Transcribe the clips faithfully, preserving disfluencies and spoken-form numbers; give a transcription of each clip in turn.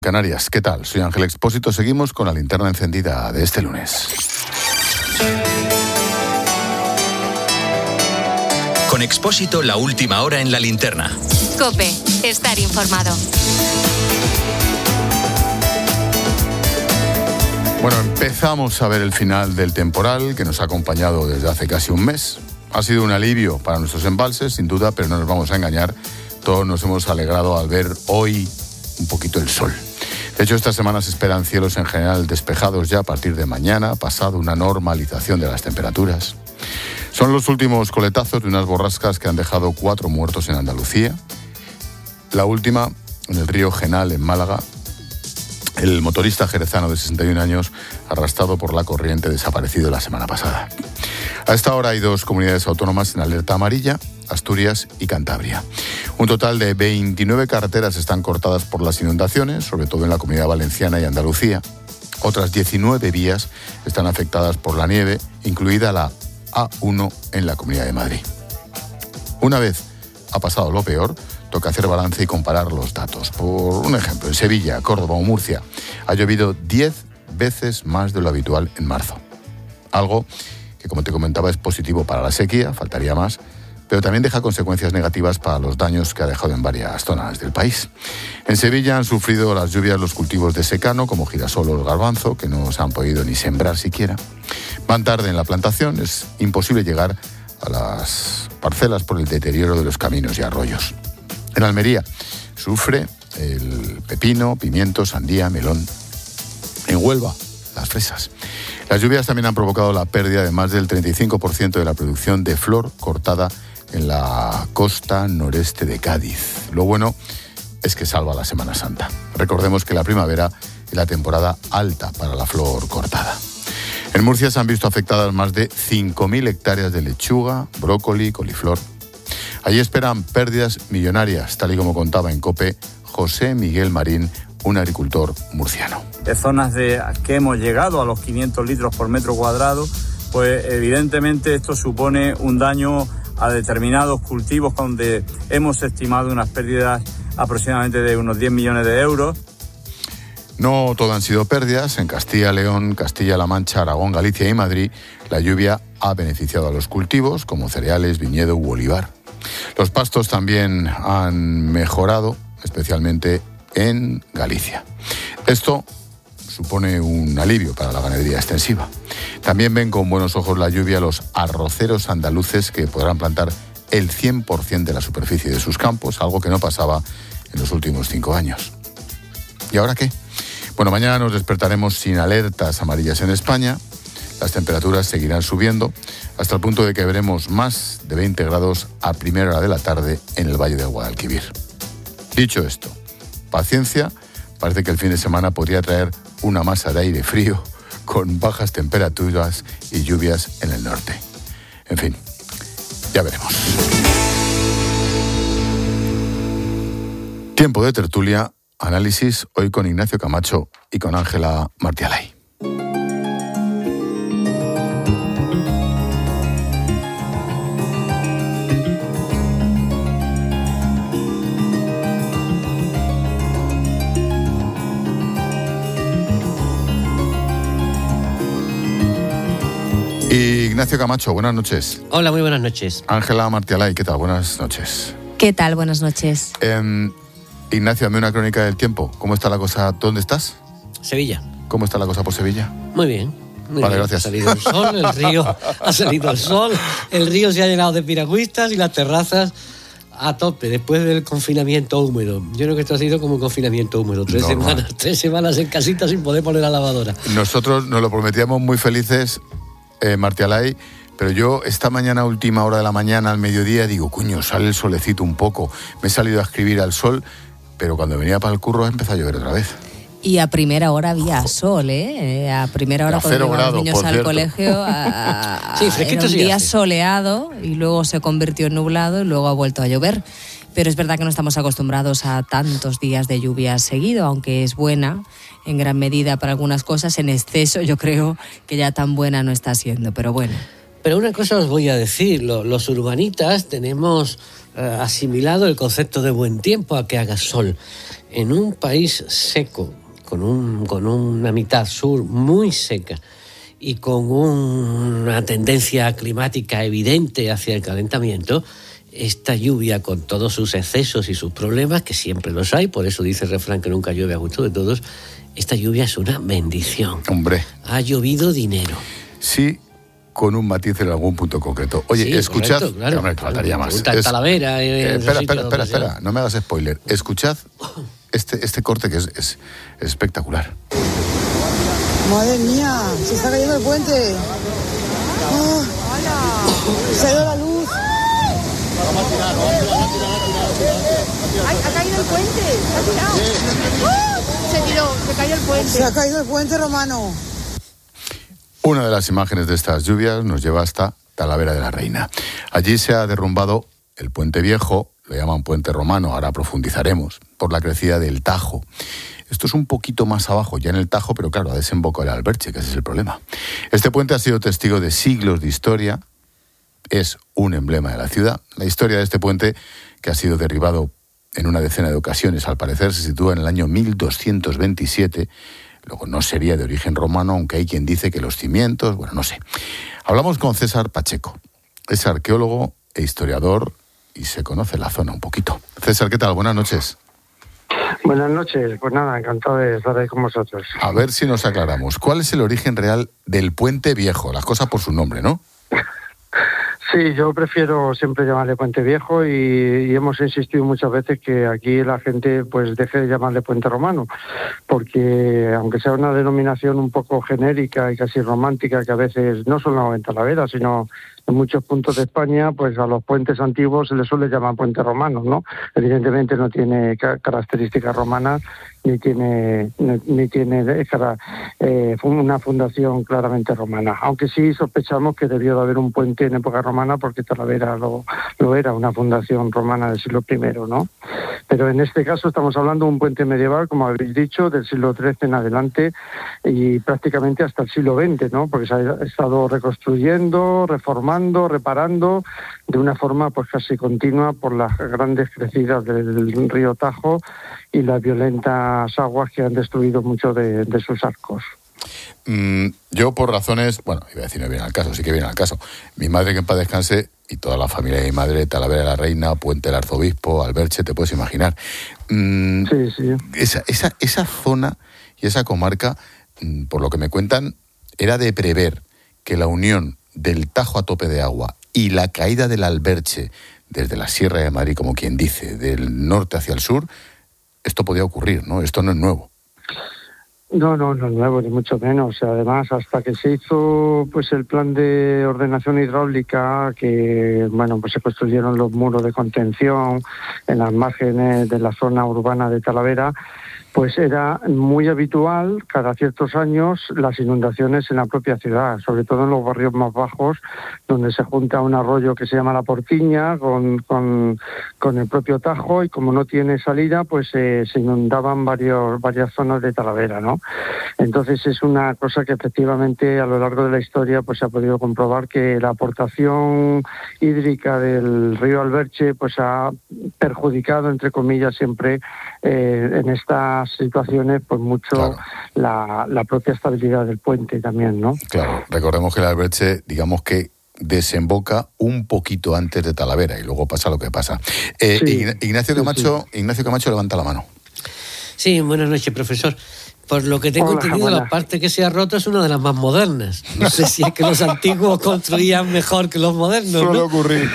Canarias. ¿Qué tal? Soy Ángel Expósito. Seguimos con la linterna encendida de este lunes. Con Expósito, la última hora en la linterna. COPE, estar informado. Bueno, empezamos a ver el final del temporal que nos ha acompañado desde hace casi un mes. Ha sido un alivio para nuestros embalses, sin duda, pero no nos vamos a engañar. Todos nos hemos alegrado al ver hoy un poquito el sol. De hecho, esta semana se esperan cielos en general despejados ya a partir de mañana, pasado una normalización de las temperaturas. Son los últimos coletazos de unas borrascas que han dejado cuatro muertos en Andalucía. La última en el río Genal, en Málaga. El motorista jerezano de sesenta y un años, arrastrado por la corriente, desaparecido la semana pasada. A esta hora hay dos comunidades autónomas en alerta amarilla, Asturias y Cantabria. Un total de veintinueve carreteras están cortadas por las inundaciones, sobre todo en la Comunidad Valenciana y Andalucía. Otras diecinueve vías están afectadas por la nieve, incluida la A uno en la Comunidad de Madrid. Una vez ha pasado lo peor, toca hacer balance y comparar los datos. Por un ejemplo, en Sevilla, Córdoba o Murcia ha llovido diez veces más de lo habitual en marzo. Algo que, como te comentaba, es positivo para la sequía, faltaría más, pero también deja consecuencias negativas para los daños que ha dejado en varias zonas del país. En Sevilla han sufrido las lluvias los cultivos de secano, como girasol o el garbanzo, que no se han podido ni sembrar siquiera. Van tarde en la plantación, es imposible llegar a las parcelas por el deterioro de los caminos y arroyos. En Almería sufre el pepino, pimiento, sandía, melón. En Huelva, las fresas. Las lluvias también han provocado la pérdida de más del treinta y cinco por ciento de la producción de flor cortada en la costa noreste de Cádiz. Lo bueno es que salva la Semana Santa. Recordemos que la primavera es la temporada alta para la flor cortada. En Murcia se han visto afectadas más de cinco mil hectáreas de lechuga, brócoli, coliflor. Allí esperan pérdidas millonarias, tal y como contaba en COPE José Miguel Marín, un agricultor murciano. De zonas de que hemos llegado a los quinientos litros por metro cuadrado, pues evidentemente esto supone un daño a determinados cultivos donde hemos estimado unas pérdidas aproximadamente de unos diez millones de euros. No todo han sido pérdidas. En Castilla, León, Castilla-La Mancha, Aragón, Galicia y Madrid, la lluvia ha beneficiado a los cultivos como cereales, viñedo u olivar. Los pastos también han mejorado, especialmente en Galicia. Esto supone un alivio para la ganadería extensiva. También ven con buenos ojos la lluvia los arroceros andaluces, que podrán plantar el cien por ciento de la superficie de sus campos, algo que no pasaba en los últimos cinco años. ¿Y ahora qué? Bueno, mañana nos despertaremos sin alertas amarillas en España. Las temperaturas seguirán subiendo hasta el punto de que veremos más de veinte grados a primera hora de la tarde en el Valle del Guadalquivir. Dicho esto, paciencia, parece que el fin de semana podría traer una masa de aire frío con bajas temperaturas y lluvias en el norte. En fin, ya veremos. Tiempo de tertulia, análisis hoy con Ignacio Camacho y con Ángela Martialay. Ignacio Camacho, buenas noches. Hola, muy buenas noches. Ángela Martialay, ¿qué tal? Buenas noches. ¿Qué tal? Buenas noches. Eh, Ignacio, dame una crónica del tiempo. ¿Cómo está la cosa? ¿Dónde estás? Sevilla. ¿Cómo está la cosa por Sevilla? Muy bien. Muy vale, bien. gracias. Ha salido el sol, el río ha salido el sol, el río se ha llenado de piragüistas y las terrazas a tope, después del confinamiento húmedo. Yo creo que esto ha sido como un confinamiento húmedo. Tres Normal. semanas, tres semanas en casita sin poder poner la lavadora. Nosotros nos lo prometíamos muy felices, eh, Martialay, pero yo esta mañana, última hora de la mañana, al mediodía, digo, coño, sale el solecito un poco. Me he salido a escribir al sol, pero cuando venía para el curro empezó a llover otra vez. Y a primera hora había sol, ¿eh? A primera hora A cuando cero iban los grado, niños por al cierto. colegio, a, a, Sí, fresquito era un sí día hace. soleado y luego se convirtió en nublado y luego ha vuelto a llover. Pero es verdad que no estamos acostumbrados a tantos días de lluvia seguido, aunque es buena en gran medida para algunas cosas. En exceso yo creo que ya tan buena no está siendo, pero bueno. Pero una cosa os voy a decir, lo- los urbanitas tenemos eh, asimilado el concepto de buen tiempo a que haga sol. en un país seco, con, un, con una mitad sur muy seca y con una tendencia climática evidente hacia el calentamiento, esta lluvia, con todos sus excesos y sus problemas, que siempre los hay, por eso dice el refrán que nunca llueve a gusto de todos, esta lluvia es una bendición. Hombre. Ha llovido dinero. Sí, con un matiz en algún punto concreto. Oye, Sí, escuchad... correcto, claro. Hombre, faltaría más. En Talavera, en eh, esos espera, sitios espera, donde espera, sea. espera, no me hagas spoiler. Escuchad este, este corte que es, es, es espectacular. Madre mía, se está cayendo el puente. Oh, se ha ido la luz. Ay, ha caído el puente, se ha tirado. ¡Oh! Se tiró, se cayó el puente. Se ha caído el puente romano. Una de las imágenes de estas lluvias nos lleva hasta Talavera de la Reina. Allí se ha derrumbado el puente viejo, lo llaman puente romano, ahora profundizaremos, por la crecida del Tajo. Esto es un poquito más abajo, ya en el Tajo, pero claro, a desemboco del Alberche, que ese es el problema. Este puente ha sido testigo de siglos de historia, es un emblema de la ciudad. La historia de este puente, que ha sido derribado en una decena de ocasiones, al parecer se sitúa en el año mil doscientos veintisiete, luego no sería de origen romano, aunque hay quien dice que los cimientos, bueno, no sé. Hablamos con César Pacheco, es arqueólogo e historiador y se conoce la zona un poquito. César, ¿qué tal? Buenas noches. Buenas noches, pues nada, encantado de estar ahí con vosotros. A ver si nos aclaramos. ¿Cuál es el origen real del puente viejo? Las cosas por su nombre, ¿no? Sí, yo prefiero siempre llamarle Puente Viejo y, y hemos insistido muchas veces que aquí la gente pues deje de llamarle Puente Romano, porque aunque sea una denominación un poco genérica y casi romántica, que a veces no solo en Talavera, sino en muchos puntos de España, pues a los puentes antiguos se les suele llamar puente romanos, ¿no? Evidentemente no tiene ca- características romanas, ni tiene ni, ni tiene eh, una fundación claramente romana, aunque sí sospechamos que debió de haber un puente en época romana, porque Talavera lo, lo era, una fundación romana del siglo primero, ¿no? Pero en este caso estamos hablando de un puente medieval, como habéis dicho, del siglo trece en adelante y prácticamente hasta el siglo veinte, ¿no? Porque se ha estado reconstruyendo, reformando, reparando de una forma pues casi continua por las grandes crecidas del río Tajo y las violentas aguas que han destruido muchos de, de sus arcos. Mm, yo por razones, bueno, iba a decir no viene al caso, sí que viene al caso. Mi madre, que en paz descanse, y toda la familia de mi madre, Talavera de la Reina, Puente del Arzobispo, Alberche, te puedes imaginar. Mm, sí, sí. Esa, esa, esa zona y esa comarca, mm, por lo que me cuentan, era de prever que la unión del Tajo a tope de agua y la caída del Alberche desde la Sierra de Madrid, como quien dice, del norte hacia el sur, esto podía ocurrir, ¿no? Esto no es nuevo. No, no, no es nuevo, ni mucho menos. Además, hasta que se hizo pues el plan de ordenación hidráulica, que bueno, pues se construyeron los muros de contención en las márgenes de la zona urbana de Talavera, pues era muy habitual cada ciertos años las inundaciones en la propia ciudad, sobre todo en los barrios más bajos, donde se junta un arroyo que se llama La Portiña con, con, con el propio Tajo, y como no tiene salida, pues eh, se inundaban varios, varias zonas de Talavera, ¿no? Entonces es una cosa que efectivamente a lo largo de la historia pues se ha podido comprobar que la aportación hídrica del río Alberche pues ha perjudicado, entre comillas, siempre eh, en estas situaciones pues mucho claro. la, la propia estabilidad del puente también, ¿no? Claro, recordemos que el Alberche, digamos que desemboca un poquito antes de Talavera y luego pasa lo que pasa. Eh, Sí, Ignacio sí, Camacho, sí. Ignacio Camacho levanta la mano. Sí, buenas noches, profesor. Por lo que tengo Hola, entendido, buenas. la parte que se ha roto es una de las más modernas. No sé si es que los antiguos construían mejor que los modernos, Suele ¿no? ocurrir.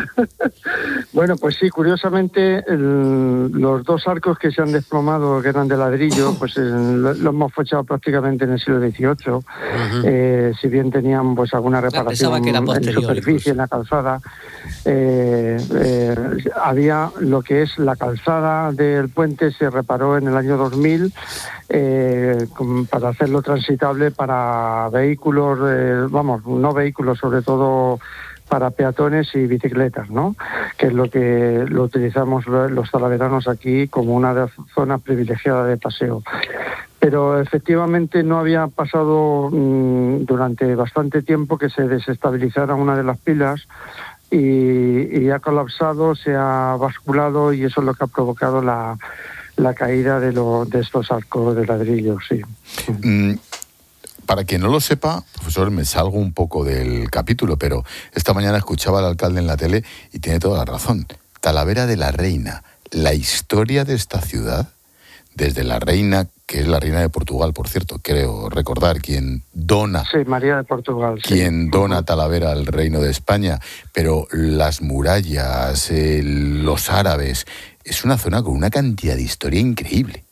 Bueno, pues sí, curiosamente el, los dos arcos que se han desplomado, que eran de ladrillo, pues el, los hemos fechado prácticamente en el siglo dieciocho. Uh-huh. eh, si bien tenían pues alguna reparación que era en superficie, incluso. en la calzada, eh, eh, había lo que es la calzada del puente, se reparó en el año dos mil, eh, para hacerlo transitable para vehículos, eh, vamos, no vehículos, sobre todo para peatones y bicicletas, ¿no? Que es lo que lo utilizamos los talaveranos aquí como una de las zonas privilegiadas de paseo. Pero efectivamente no había pasado mmm, durante bastante tiempo que se desestabilizara una de las pilas y, y ha colapsado, se ha basculado, y eso es lo que ha provocado la la caída de, lo, de estos arcos de ladrillo, sí. Mm. Para quien no lo sepa, profesor, me salgo un poco del capítulo, pero esta mañana escuchaba al alcalde en la tele y tiene toda la razón. Talavera de la Reina, la historia de esta ciudad, desde la reina, que es la reina de Portugal, por cierto, creo recordar, quien dona... Sí, María de Portugal. Sí. Quien dona Talavera al Reino de España, pero las murallas, eh, los árabes, es una zona con una cantidad de historia increíble.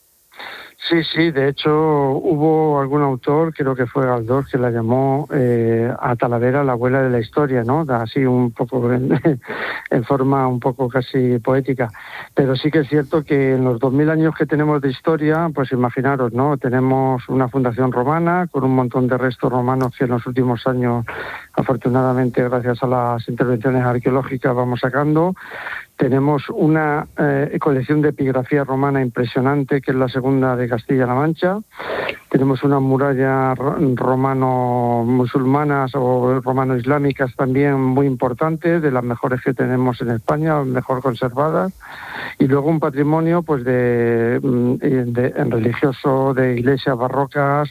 Sí, sí, de hecho hubo algún autor, creo que fue Galdós, que la llamó eh, a Talavera la abuela de la historia, ¿no? Así un poco en, en forma un poco casi poética. Pero sí que es cierto que en los dos mil años que tenemos de historia, pues imaginaros, ¿no? Tenemos una fundación romana con un montón de restos romanos que en los últimos años, afortunadamente, gracias a las intervenciones arqueológicas, vamos sacando. Tenemos una eh, colección de epigrafía romana impresionante, que es la segunda de Castilla-La Mancha. Tenemos unas murallas romano-musulmanas o romano-islámicas también muy importantes, de las mejores que tenemos en España, mejor conservadas. Y luego un patrimonio pues de, de en religioso, de iglesias barrocas,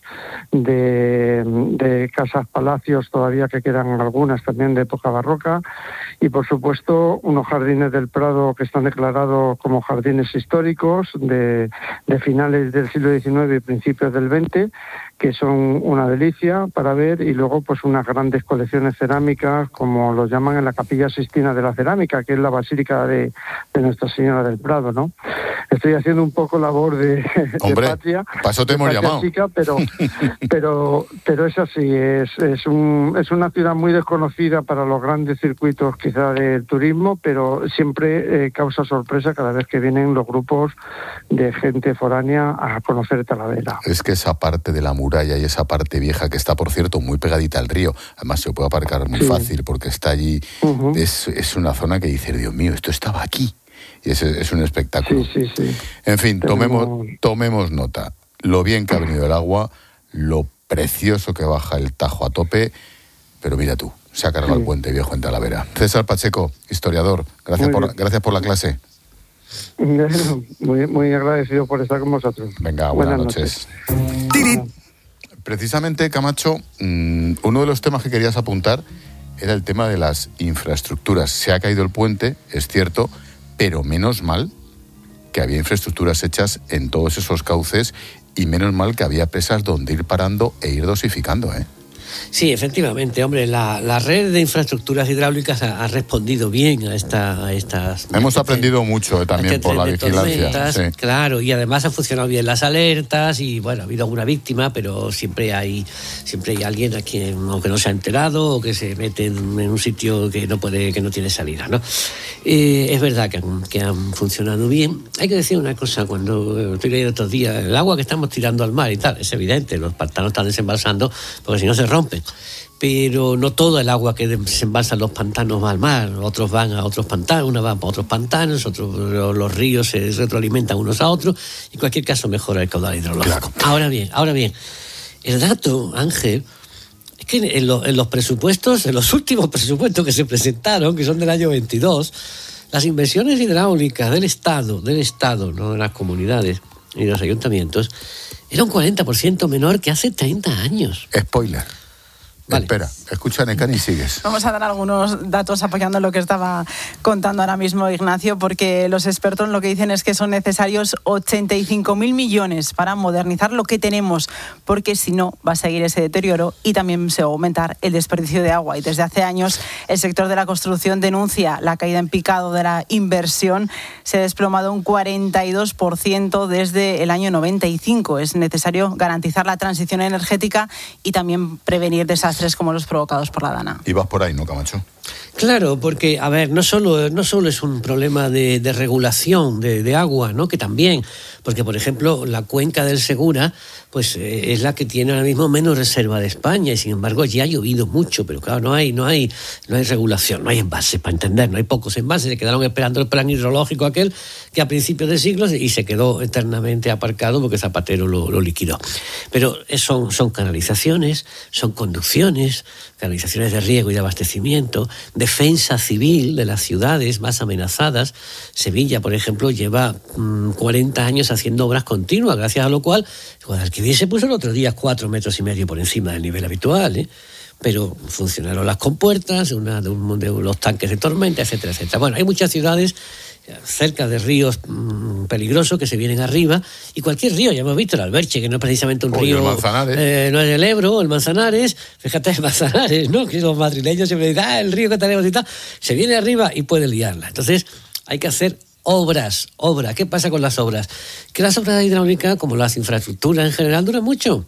de, de casas palacios, todavía que quedan algunas también de época barroca. Y por supuesto unos jardines del Prado que están declarados como jardines históricos de, de finales del siglo diecinueve y principios del veinte, que son una delicia para ver, y luego pues unas grandes colecciones cerámicas, como lo llaman en la Capilla Sixtina de la Cerámica, que es la Basílica de, de Nuestra Señora del Prado, ¿no? Estoy haciendo un poco labor de, Hombre, de patria. Paso te hemos llamado. Chica, pero, pero, pero es así, es, es, un, es una ciudad muy desconocida para los grandes circuitos quizá del turismo, pero siempre eh, causa sorpresa cada vez que vienen los grupos de gente foránea a conocer Talavera. Es que esa parte de la muralla y esa parte vieja, que está, por cierto, muy pegadita al río, además se puede aparcar muy sí. fácil porque está allí, uh-huh. es, es una zona que dice, Dios mío, esto estaba aquí. Y es, es un espectáculo. Sí, sí, sí. En fin, tomemos, tomemos nota. Lo bien que ha venido el agua, lo precioso que baja el Tajo a tope, pero mira tú, se ha cargado sí. el puente viejo en Talavera. César Pacheco, historiador, gracias por, gracias por la clase. Muy, muy agradecido por estar con vosotros. Venga, buenas, buenas noches. noches. Precisamente, Camacho, uno de los temas que querías apuntar era el tema de las infraestructuras. Se ha caído el puente, es cierto, pero menos mal que había infraestructuras hechas en todos esos cauces y menos mal que había presas donde ir parando e ir dosificando, ¿eh? Sí, efectivamente, hombre, la, la red de infraestructuras hidráulicas ha, ha respondido bien a, esta, a estas... Hemos aprendido mucho eh, también este por la vigilancia. Sí. Claro, y además han funcionado bien las alertas y, bueno, ha habido alguna víctima, pero siempre hay siempre hay alguien a quien, aunque no se ha enterado o que se mete en, en un sitio que no puede, que no tiene salida, ¿no? Eh, es verdad que han, que han funcionado bien. Hay que decir una cosa, cuando estoy leyendo estos días, el agua que estamos tirando al mar y tal, es evidente, los pantanos están desembalsando, porque si no se rompen. Pero no todo el agua que desembalsa los pantanos va al mar, otros van a otros pantanos, unos van a otros pantanos, otros los ríos se retroalimentan unos a otros, y en cualquier caso mejora el caudal hidrológico. Claro. Ahora bien, ahora bien, el dato, Ángel, es que en, lo, en los presupuestos, en los últimos presupuestos que se presentaron, que son del año veintidós, las inversiones hidráulicas del Estado, del Estado, no de las comunidades y de los ayuntamientos, era un cuarenta por ciento menor que hace treinta años. Spoiler. Vale. Espera, escucha, Necani, y sigues. Vamos a dar algunos datos apoyando lo que estaba contando ahora mismo Ignacio, porque los expertos lo que dicen es que son necesarios ochenta y cinco mil millones para modernizar lo que tenemos, porque si no va a seguir ese deterioro y también se va a aumentar el desperdicio de agua. Y desde hace años el sector de la construcción denuncia la caída en picado de la inversión. Se ha desplomado un cuarenta y dos por ciento desde el año noventa y cinco. Es necesario garantizar la transición energética y también prevenir desastres como los provocados por la Dana. Y vas por ahí, ¿no, Camacho? Claro, porque, a ver, no solo, no solo es un problema de, de regulación de, de agua, ¿no? Que también, porque, por ejemplo, la cuenca del Segura, pues eh, es la que tiene ahora mismo menos reserva de España, y sin embargo ya ha llovido mucho, pero claro, no hay, no hay, no hay regulación, no hay embalses, para entender, no hay pocos embalses, se quedaron esperando el plan hidrológico aquel que a principios de siglos y se quedó eternamente aparcado porque Zapatero lo, lo liquidó. Pero son, son canalizaciones, son conducciones, canalizaciones de riego y de abastecimiento, de defensa civil de las ciudades más amenazadas. Sevilla, por ejemplo, lleva mmm, cuarenta años haciendo obras continuas, gracias a lo cual Guadalquivir se puso el otro día cuatro metros y medio por encima del nivel habitual, ¿eh? Pero funcionaron las compuertas, una, de, un, de los tanques de tormenta, etcétera, etcétera. Bueno, hay muchas ciudades cerca de ríos mmm, peligrosos que se vienen arriba, y cualquier río, ya hemos visto el Alberche, que no es precisamente un Oye, río, el Manzanares. Eh, no es el Ebro, el Manzanares, fíjate, el Manzanares, ¿no? Que los madrileños siempre dicen, ah, el río que tenemos y tal, se viene arriba y puede liarla. Entonces, hay que hacer obras, obras. ¿Qué pasa con las obras? Que las obras hidráulicas, como las infraestructuras en general, duran mucho.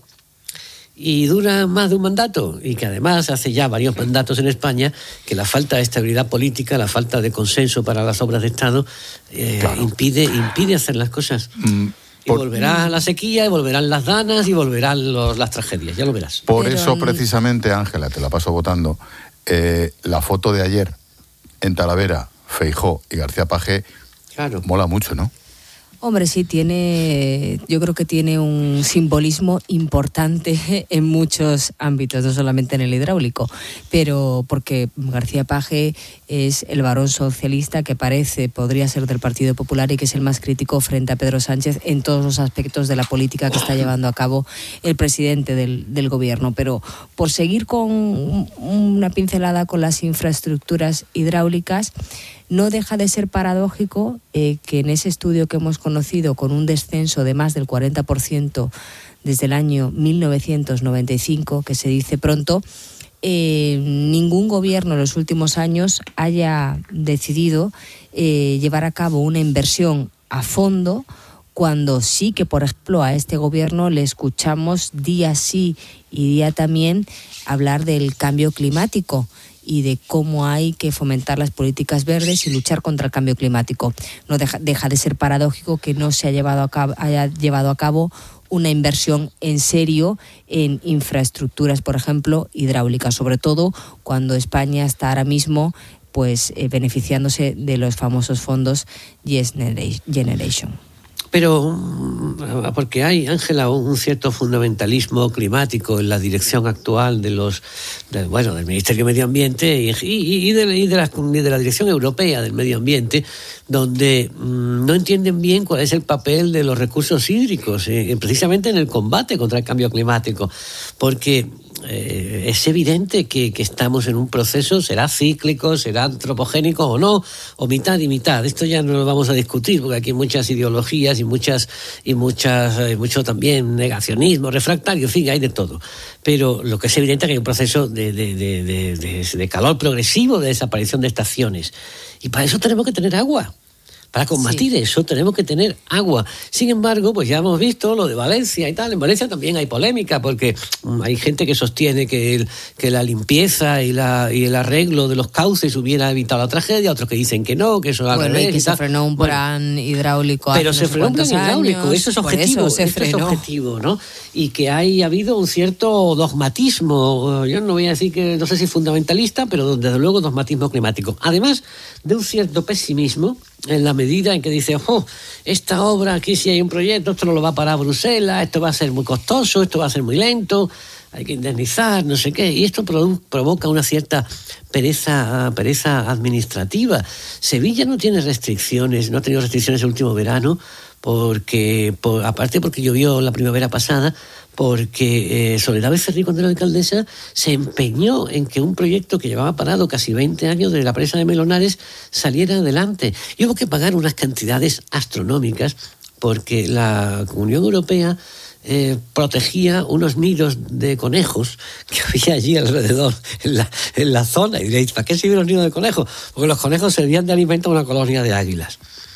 Y dura más de un mandato, y que además hace ya varios mandatos en España que la falta de estabilidad política, la falta de consenso para las obras de Estado eh, claro. impide, impide hacer las cosas. Mm, por... Y volverá la sequía, y volverán las danas, y volverán los, las tragedias, ya lo verás. Por Pero eso el... precisamente, Ángela, te la paso votando, eh, la foto de ayer en Talavera, Feijóo y García Paje, claro. mola mucho, ¿no? Hombre, sí, tiene, yo creo que tiene un simbolismo importante en muchos ámbitos, no solamente en el hidráulico, pero porque García Paje es el varón socialista que parece, podría ser del Partido Popular, y que es el más crítico frente a Pedro Sánchez en todos los aspectos de la política que está llevando a cabo el presidente del, del gobierno. Pero por seguir con una pincelada con las infraestructuras hidráulicas, no deja de ser paradójico eh, que en ese estudio que hemos conocido, con un descenso de más del cuarenta por ciento desde el año mil novecientos noventa y cinco, que se dice pronto, eh, ningún gobierno en los últimos años haya decidido eh, llevar a cabo una inversión a fondo, cuando sí que, por ejemplo, a este gobierno le escuchamos día sí y día también hablar del cambio climático y de cómo hay que fomentar las políticas verdes y luchar contra el cambio climático. No deja, deja de ser paradójico que no se haya llevado a cabo, haya llevado a cabo una inversión en serio en infraestructuras, por ejemplo, hidráulicas, sobre todo cuando España está ahora mismo pues eh, beneficiándose de los famosos fondos Yes Generation. Pero porque hay, Ángela, un cierto fundamentalismo climático en la dirección actual de los, de, bueno, del Ministerio de Medio Ambiente y, y, y, de, y, de la, y de la Dirección Europea del Medio Ambiente, donde mmm, no entienden bien cuál es el papel de los recursos hídricos, eh, precisamente en el combate contra el cambio climático, porque Eh, es evidente que, que estamos en un proceso, será cíclico, será antropogénico o no, o mitad y mitad. Esto ya no lo vamos a discutir, porque aquí hay muchas ideologías y muchas y muchas eh, mucho también negacionismo, refractario, en fin, hay de todo. Pero lo que es evidente es que hay un proceso de, de, de, de, de, de calor progresivo, de desaparición de estaciones. Y para eso tenemos que tener agua. Para combatir sí. eso tenemos que tener agua. Sin embargo, pues ya hemos visto lo de Valencia y tal. En Valencia también hay polémica, porque hay gente que sostiene que, el, que la limpieza y, la, y el arreglo de los cauces hubiera evitado la tragedia, otros que dicen que no, que eso es al bueno, revés. Y que y se tal. frenó un plan bueno, hidráulico Pero se frenó un plan hidráulico, eso es objetivo, eso, esto es objetivo, ¿no? Y que hay habido un cierto dogmatismo, yo no voy a decir que, no sé si fundamentalista, pero desde luego dogmatismo climático. Además de un cierto pesimismo, en la medida en que dice, oh, esta obra, aquí sí hay un proyecto, esto no lo va a parar Bruselas, esto va a ser muy costoso, esto va a ser muy lento, hay que indemnizar, no sé qué, y esto produ- provoca una cierta pereza, pereza administrativa. Sevilla no tiene restricciones, no ha tenido restricciones el último verano, porque, por, aparte porque llovió la primavera pasada, porque eh, Soledad Becerril, cuando era alcaldesa, se empeñó en que un proyecto que llevaba parado casi veinte años de la presa de Melonares saliera adelante. Y hubo que pagar unas cantidades astronómicas porque la Unión Europea eh, protegía unos nidos de conejos que había allí alrededor, en la, en la zona. Y diréis, ¿para qué sirven los nidos de conejos? Porque los conejos servían de alimento a una colonia de águilas.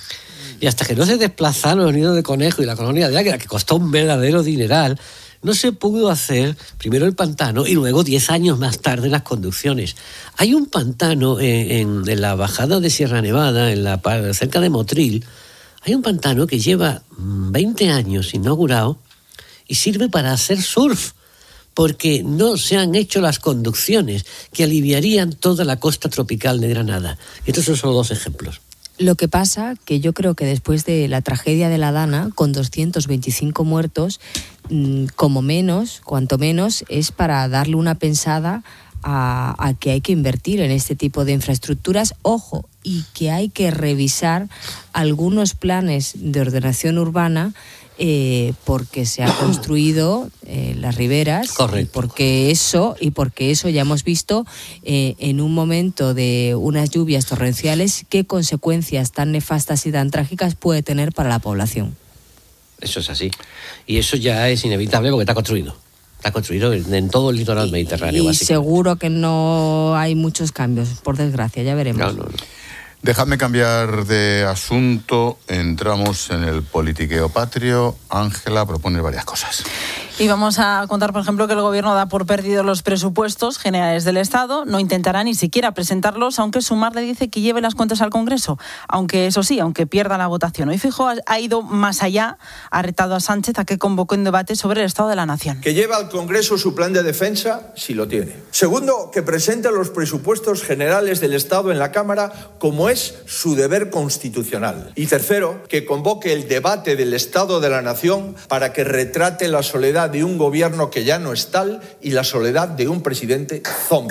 Y hasta que no se desplazaron los nidos de conejo y la colonia de águila, que costó un verdadero dineral, no se pudo hacer primero el pantano y luego diez años más tarde las conducciones. Hay un pantano en, en, en la bajada de Sierra Nevada, en la, cerca de Motril, hay un pantano que lleva veinte años inaugurado y sirve para hacer surf, porque no se han hecho las conducciones que aliviarían toda la costa tropical de Granada. Estos son solo dos ejemplos. Lo que pasa que yo creo que después de la tragedia de la Dana, con doscientos veinticinco muertos, como menos, cuanto menos, es para darle una pensada a, a que hay que invertir en este tipo de infraestructuras, ojo, y que hay que revisar algunos planes de ordenación urbana eh, porque se ha construido eh, las riberas. Correcto. Y porque eso y porque eso ya hemos visto eh, en un momento de unas lluvias torrenciales qué consecuencias tan nefastas y tan trágicas puede tener para la población. Eso es así. Y eso ya es inevitable porque está construido. Está construido en, en todo el litoral mediterráneo. Y seguro que no hay muchos cambios, por desgracia, ya veremos. No, no, no. Dejadme cambiar de asunto. Entramos en el politiqueo patrio. Ángela propone varias cosas. Y vamos a contar, por ejemplo, que el Gobierno da por perdidos los presupuestos generales del Estado. No intentará ni siquiera presentarlos, aunque Sumar le dice que lleve las cuentas al Congreso. Aunque, eso sí, aunque pierda la votación. Hoy Feijóo ha ido más allá, ha retado a Sánchez a que convoque un debate sobre el Estado de la Nación. Que lleve al Congreso su plan de defensa, si lo tiene. Segundo, que presente los presupuestos generales del Estado en la Cámara, como es su deber constitucional. Y tercero, que convoque el debate del Estado de la Nación para que retrate la soledad de un gobierno que ya no es tal y la soledad de un presidente zombi.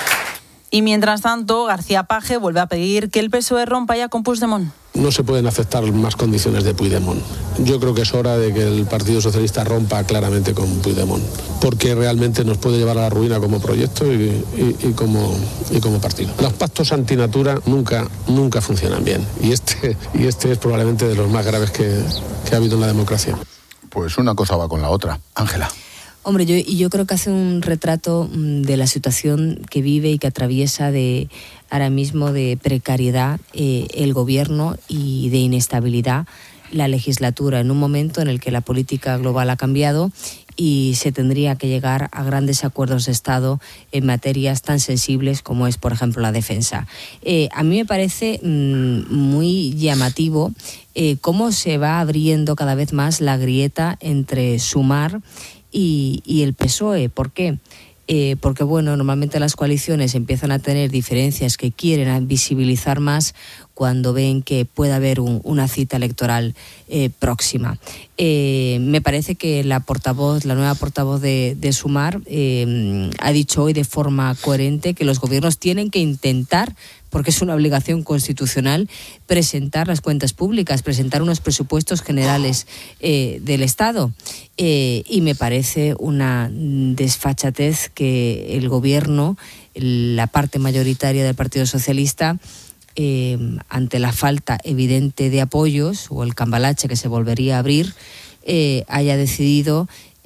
Y mientras tanto, García Page vuelve a pedir que el P S O E rompa ya con Puigdemont. No se pueden aceptar más condiciones de Puigdemont. Yo creo que es hora de que el Partido Socialista rompa claramente con Puigdemont, porque realmente nos puede llevar a la ruina como proyecto y, y, y, como, y como partido. Los pactos antinatura nunca, nunca funcionan bien, y este, y este es probablemente de los más graves que, que ha habido en la democracia. Pues una cosa va con la otra. Ángela. Hombre, yo, y yo creo que hace un retrato de la situación que vive y que atraviesa de ahora mismo de precariedad eh, el gobierno y de inestabilidad la legislatura, en un momento en el que la política global ha cambiado y se tendría que llegar a grandes acuerdos de Estado en materias tan sensibles como es, por ejemplo, la defensa. Eh, a mí me parece mmm, muy llamativo eh, cómo se va abriendo cada vez más la grieta entre Sumar y, y el P S O E. ¿Por qué? Eh, porque, bueno, normalmente las coaliciones empiezan a tener diferencias que quieren visibilizar más cuando ven que puede haber un, una cita electoral eh, próxima. Eh, me parece que la portavoz, la nueva portavoz de, de Sumar eh, ha dicho hoy de forma coherente que los gobiernos tienen que intentar, porque es una obligación constitucional, presentar las cuentas públicas, presentar unos presupuestos generales eh, del Estado. Eh, y me parece una desfachatez que el gobierno, la parte mayoritaria del Partido Socialista, eh, ante la falta evidente de apoyos o el cambalache que se volvería a abrir, eh, haya decidido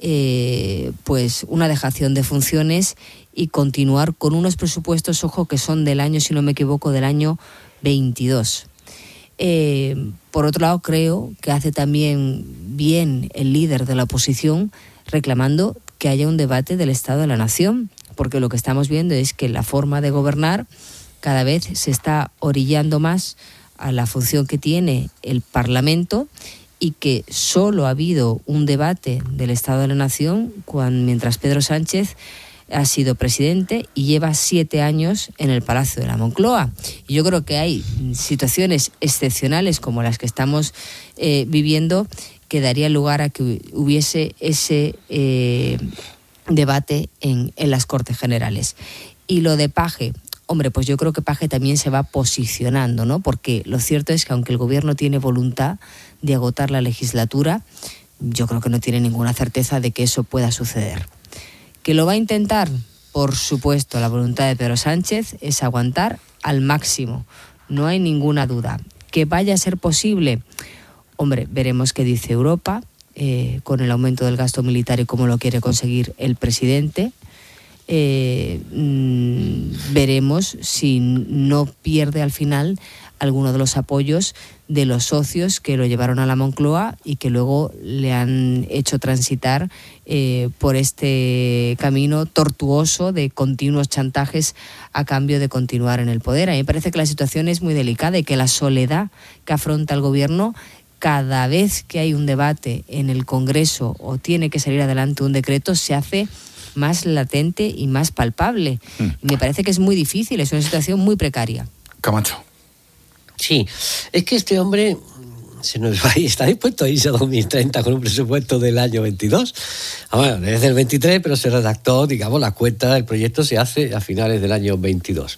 eh, pues una dejación de funciones y continuar con unos presupuestos, ojo, que son del año, si no me equivoco, del año veintidós. Eh, por otro lado, creo que hace también bien el líder de la oposición reclamando que haya un debate del Estado de la Nación, porque lo que estamos viendo es que la forma de gobernar cada vez se está orillando más a la función que tiene el Parlamento y que solo ha habido un debate del Estado de la Nación cuando, mientras Pedro Sánchez ha sido presidente y lleva siete años en el Palacio de la Moncloa. Y yo creo que hay situaciones excepcionales como las que estamos eh, viviendo que daría lugar a que hubiese ese eh, debate en, en las Cortes Generales. Y lo de Page, hombre, pues yo creo que Page también se va posicionando, ¿no? Porque lo cierto es que aunque el gobierno tiene voluntad de agotar la legislatura, yo creo que no tiene ninguna certeza de que eso pueda suceder. ¿Que lo va a intentar? Por supuesto, la voluntad de Pedro Sánchez es aguantar al máximo, no hay ninguna duda. ¿Que vaya a ser posible? Hombre, veremos qué dice Europa, eh, con el aumento del gasto militar y cómo lo quiere conseguir el presidente. Eh, mmm, veremos si no pierde al final alguno de los apoyos de los socios que lo llevaron a la Moncloa y que luego le han hecho transitar eh, por este camino tortuoso de continuos chantajes a cambio de continuar en el poder. A mí me parece que la situación es muy delicada y que la soledad que afronta el gobierno cada vez que hay un debate en el Congreso o tiene que salir adelante un decreto se hace más latente y más palpable. Mm. Y me parece que es muy difícil, es una situación muy precaria. Camacho. Sí, es que este hombre se nos va y está dispuesto a irse a dos mil treinta con un presupuesto del año veintidós. Ah, bueno, es del veintitrés, pero se redactó, digamos, la cuenta del proyecto se hace a finales del año veintidós.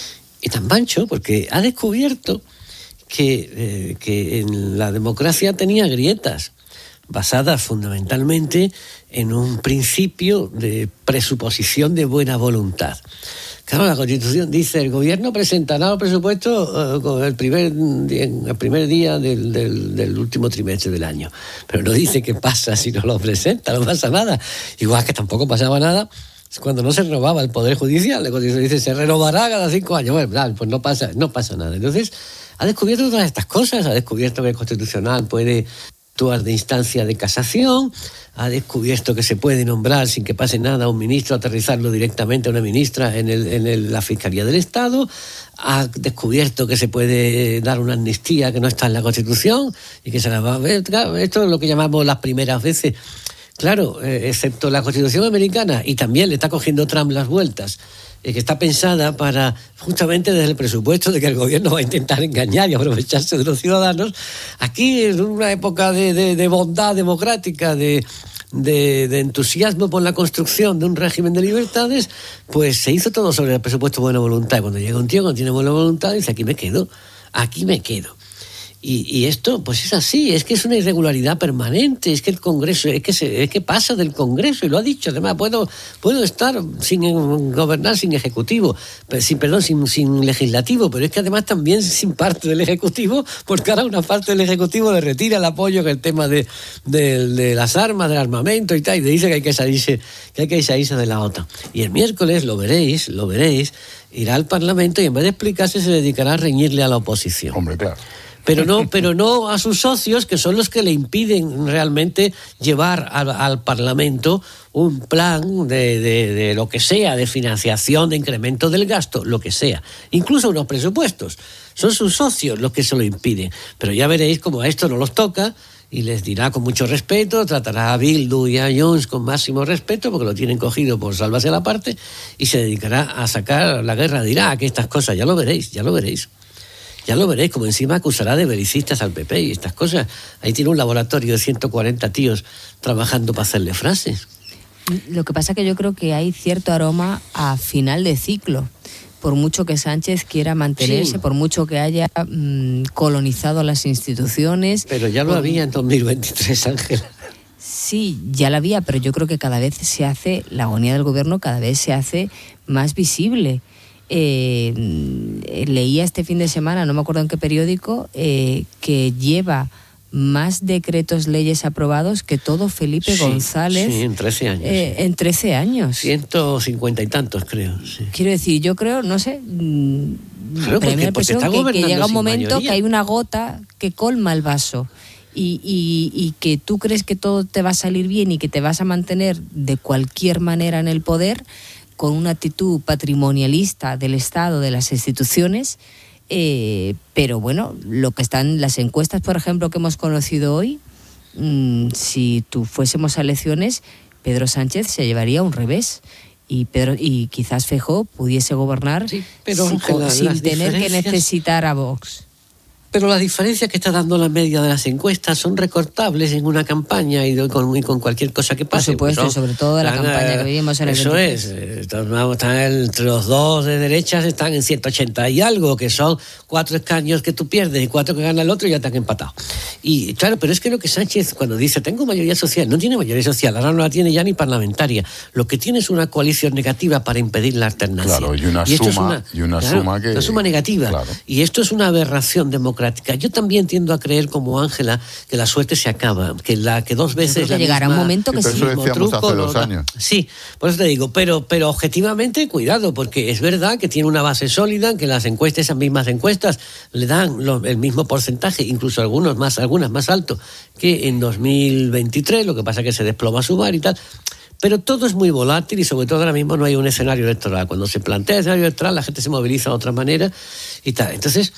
Y tan mancho porque ha descubierto que, eh, que en la democracia tenía grietas, basadas fundamentalmente en un principio de presuposición de buena voluntad. Claro, la Constitución dice el gobierno presentará los presupuestos uh, el, primer día, el primer día del, del, del último trimestre del año. Pero no dice qué pasa si no lo presenta, no pasa nada. Igual que tampoco pasaba nada cuando no se renovaba el Poder Judicial. La Constitución dice se renovará cada cinco años. Bueno, pues no pasa, no pasa nada. Entonces, ha descubierto todas estas cosas, ha descubierto que el Constitucional puede actuar de instancia de casación, ha descubierto que se puede nombrar sin que pase nada a un ministro, aterrizarlo directamente a una ministra en, el, en el, la Fiscalía del Estado, ha descubierto que se puede dar una amnistía que no está en la Constitución y que se la va a ver. Claro, esto es lo que llamamos las primeras veces. Claro, eh, excepto la Constitución americana, y también le está cogiendo Trump las vueltas, eh, que está pensada para, justamente desde el presupuesto de que el gobierno va a intentar engañar y aprovecharse de los ciudadanos. Aquí, en una época de, de, de bondad democrática, de, de, de entusiasmo por la construcción de un régimen de libertades, pues se hizo todo sobre el presupuesto de buena voluntad. Cuando llega un tío que no tiene buena voluntad, dice, aquí me quedo, aquí me quedo. Y, y esto, pues es así, es que es una irregularidad permanente, es que el Congreso, es que se, es que pasa del Congreso, y lo ha dicho, además, puedo, puedo estar sin gobernar sin Ejecutivo, sin, perdón, sin, sin Legislativo, pero es que además también sin parte del Ejecutivo, porque ahora una parte del Ejecutivo le retira el apoyo que el tema de, de, de las armas, del armamento y tal, y le dice que hay que salirse, que hay que salirse de la OTAN. Y el miércoles, lo veréis, lo veréis, irá al Parlamento y en vez de explicarse se dedicará a reñirle a la oposición. Hombre, claro. Pero no, pero no a sus socios, que son los que le impiden realmente llevar al, al Parlamento un plan de, de, de lo que sea, de financiación, de incremento del gasto, lo que sea. Incluso unos presupuestos. Son sus socios los que se lo impiden. Pero ya veréis como a esto no los toca y les dirá con mucho respeto, tratará a Bildu y a Jones con máximo respeto porque lo tienen cogido por salvarse a la parte y se dedicará a sacar la guerra de Irak, estas cosas. Ya lo veréis, ya lo veréis. Ya lo veréis, como encima acusará de belicistas al P P y estas cosas. Ahí tiene un laboratorio de ciento cuarenta tíos trabajando para hacerle frases. Lo que pasa es que yo creo que hay cierto aroma a final de ciclo. Por mucho que Sánchez quiera mantenerse, sí. por mucho que haya mmm, colonizado las instituciones. Pero ya lo por... había en dos mil veintitrés, Ángela. Sí, ya la había, pero yo creo que cada vez se hace, la agonía del gobierno cada vez se hace más visible. Eh, leía este fin de semana, no me acuerdo en qué periódico, eh, que lleva más decretos leyes aprobados que todo Felipe sí, González. Sí, en trece años. Eh, sí. En trece años. ciento cincuenta y tantos, creo. Sí. Quiero decir, yo creo, no sé, claro, porque, me da la impresión que, que llega un momento mayoría. que hay una gota que colma el vaso. Y, y, y que tú crees que todo te va a salir bien y que te vas a mantener de cualquier manera en el poder, con una actitud patrimonialista del Estado, de las instituciones, eh, pero bueno, lo que están las encuestas, por ejemplo, que hemos conocido hoy, mmm, si tú fuésemos a elecciones, Pedro Sánchez se llevaría un revés y Pedro y quizás Feijóo pudiese gobernar sí, pero sin, la, sin tener que necesitar a Vox. Pero las diferencias que está dando la media de las encuestas son recortables en una campaña y con, y con cualquier cosa que pase. Por supuesto, pues, ¿no? Sobre todo de la están, campaña que vivimos en el Eso veintitrés. Es, están entre los dos de derechas están en ciento ochenta y algo, que son cuatro escaños que tú pierdes y cuatro que gana el otro y ya te han empatado. Y claro, pero es que lo que Sánchez cuando dice tengo mayoría social, no tiene mayoría social, ahora no la tiene ya ni parlamentaria. Lo que tiene es una coalición negativa para impedir la alternancia. Claro, y una y suma, es una, y una claro, suma que... Una suma negativa. Claro. Y esto es una aberración democrática. Yo también tiendo a creer, como Ángela, que la suerte se acaba, que la que dos veces que la llegará misma, un momento que sí. Eso decíamos truco, hace dos no, años. Sí, por eso te digo, pero, pero objetivamente, cuidado, porque es verdad que tiene una base sólida, que las encuestas, esas mismas encuestas, le dan lo, el mismo porcentaje, incluso algunos más, algunas más alto que en dos mil veintitrés, lo que pasa es que se desploma su bar y tal. Pero todo es muy volátil y sobre todo ahora mismo no hay un escenario electoral. Cuando se plantea el escenario electoral la gente se moviliza de otra manera y tal. Entonces,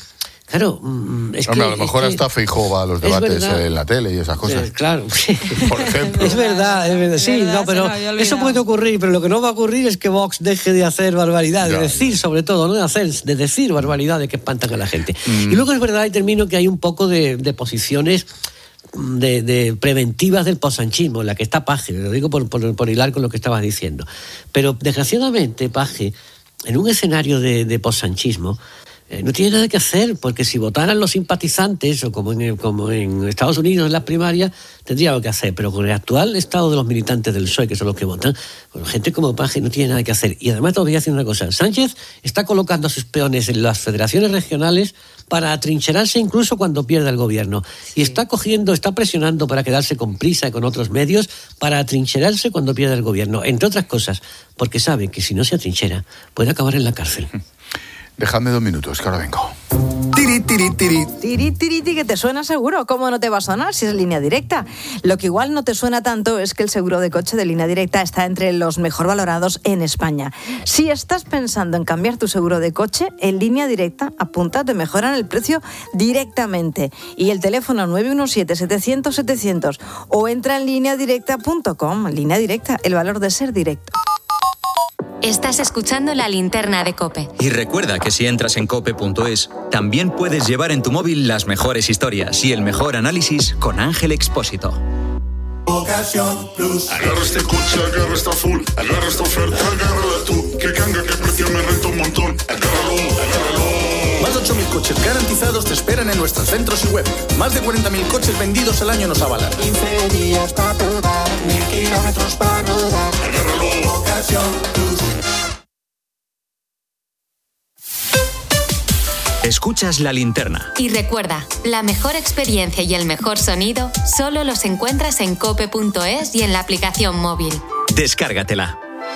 Claro, es Hombre, que, a lo mejor es que, hasta Feijóo va a los debates en la tele y esas cosas. Sí, claro. Por ejemplo. Es verdad, es verdad. Sí, verdad, no, pero eso puede ocurrir, pero lo que no va a ocurrir es que Vox deje de hacer barbaridades, Ya, de decir sobre todo, no de hacer, de decir barbaridades que espantan a la gente. Mm. Y luego es verdad, y termino, que hay un poco de, de posiciones de, de preventivas del posanchismo, en la que está Paje, lo digo por, por, por hilar con lo que estabas diciendo. Pero desgraciadamente, Paje, en un escenario de, de posanchismo, Eh, no tiene nada que hacer, porque si votaran los simpatizantes, o como en, como en Estados Unidos en las primarias, tendría algo que hacer. Pero con el actual estado de los militantes del P S O E, que son los que votan, bueno, gente como Paje no tiene nada que hacer. Y además te voy a decir una cosa. Sánchez está colocando a sus peones en las federaciones regionales para atrincherarse incluso cuando pierda el gobierno. Y está cogiendo, está presionando para quedarse con prisa y con otros medios para atrincherarse cuando pierda el gobierno. Entre otras cosas, porque sabe que si no se atrinchera, puede acabar en la cárcel. Dejadme dos minutos, que ahora vengo. Tiri, tiri, tiri. Tiri, tiri, tiri, que te suena seguro. ¿Cómo no te va a sonar si es Línea Directa? Lo que igual no te suena tanto es que el seguro de coche de Línea Directa está entre los mejor valorados en España. Si estás pensando en cambiar tu seguro de coche, en Línea Directa, apunta, te mejoran el precio directamente. Y el teléfono nueve uno siete, setecientos, setecientos o entra en línea directa punto com. Línea Directa, el valor de ser directo. Estás escuchando La Linterna de COPE. Y recuerda que si entras en cope punto es, también puedes llevar en tu móvil las mejores historias y el mejor análisis con Ángel Expósito. Ocasión Plus. Agarra este coche, agarra esta full, agarra esta oferta, agárrala tú. Que canga, que precio me renta un montón. Agárralo, agárralo. Más de ocho mil coches garantizados te esperan en nuestros centros y web. Más de cuarenta mil coches vendidos al año nos avalan. quince días para probar, mil kilómetros para rodar. Agárralo. Ocasión Plus. Escuchas La Linterna. Y recuerda, la mejor experiencia y el mejor sonido solo los encuentras en cope punto es y en la aplicación móvil. Descárgatela.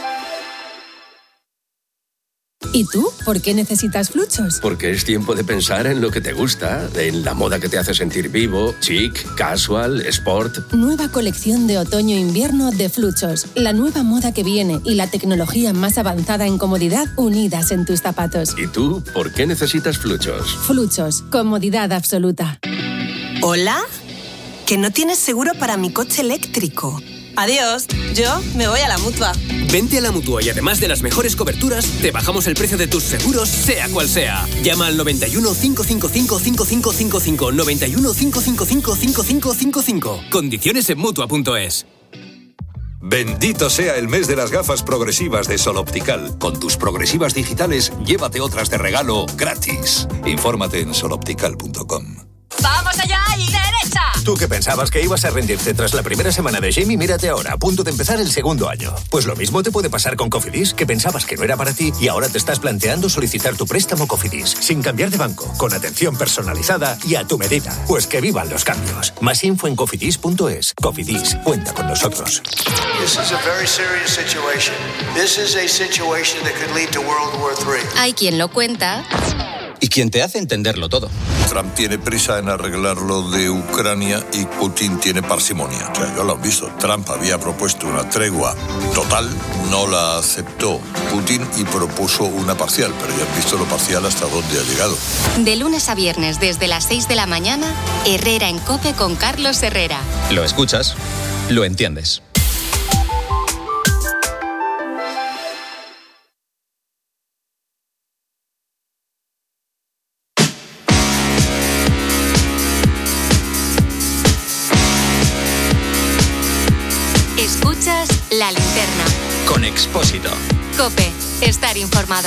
¿Y tú? ¿Por qué necesitas Fluchos? Porque es tiempo de pensar en lo que te gusta, en la moda que te hace sentir vivo, chic, casual, sport. Nueva colección de otoño-invierno de Fluchos. La nueva moda que viene y la tecnología más avanzada en comodidad unidas en tus zapatos. ¿Y tú? ¿Por qué necesitas Fluchos? Fluchos. Comodidad absoluta. ¿Hola? ¿Que no tienes seguro para mi coche eléctrico? Adiós, yo me voy a la Mutua. Vente a la Mutua y además de las mejores coberturas, te bajamos el precio de tus seguros, sea cual sea. Llama al noventa y uno, cinco cinco cinco, cinco cinco cinco cinco, noventa y uno, cinco cinco cinco, cinco cinco cinco cinco. Condiciones en Mutua punto es. Bendito sea el mes de las gafas progresivas de Sol Optical. Con tus progresivas digitales, llévate otras de regalo gratis. Infórmate en sol optical punto com. ¡Vamos allá y derecha! Tú que pensabas que ibas a rendirte tras la primera semana de Jamie, mírate ahora, a punto de empezar el segundo año. Pues lo mismo te puede pasar con Cofidis, que pensabas que no era para ti y ahora te estás planteando solicitar tu préstamo Cofidis, sin cambiar de banco, con atención personalizada y a tu medida. Pues que vivan los cambios. Más info en cofidis punto es. Cofidis, cuenta con nosotros. This is a very serious situation. This is a situation that could lead to World War three. Hay quien lo cuenta y quien te hace entenderlo todo. Trump tiene prisa en arreglar lo de Ucrania y Putin tiene parsimonia. O sea, yo lo he visto. Trump había propuesto una tregua total, no la aceptó Putin y propuso una parcial, pero ya han visto lo parcial hasta dónde ha llegado. De lunes a viernes desde las seis de la mañana, Herrera en COPE con Carlos Herrera. Lo escuchas, lo entiendes. Escuchas La Linterna. Con Expósito. COPE. Estar informado.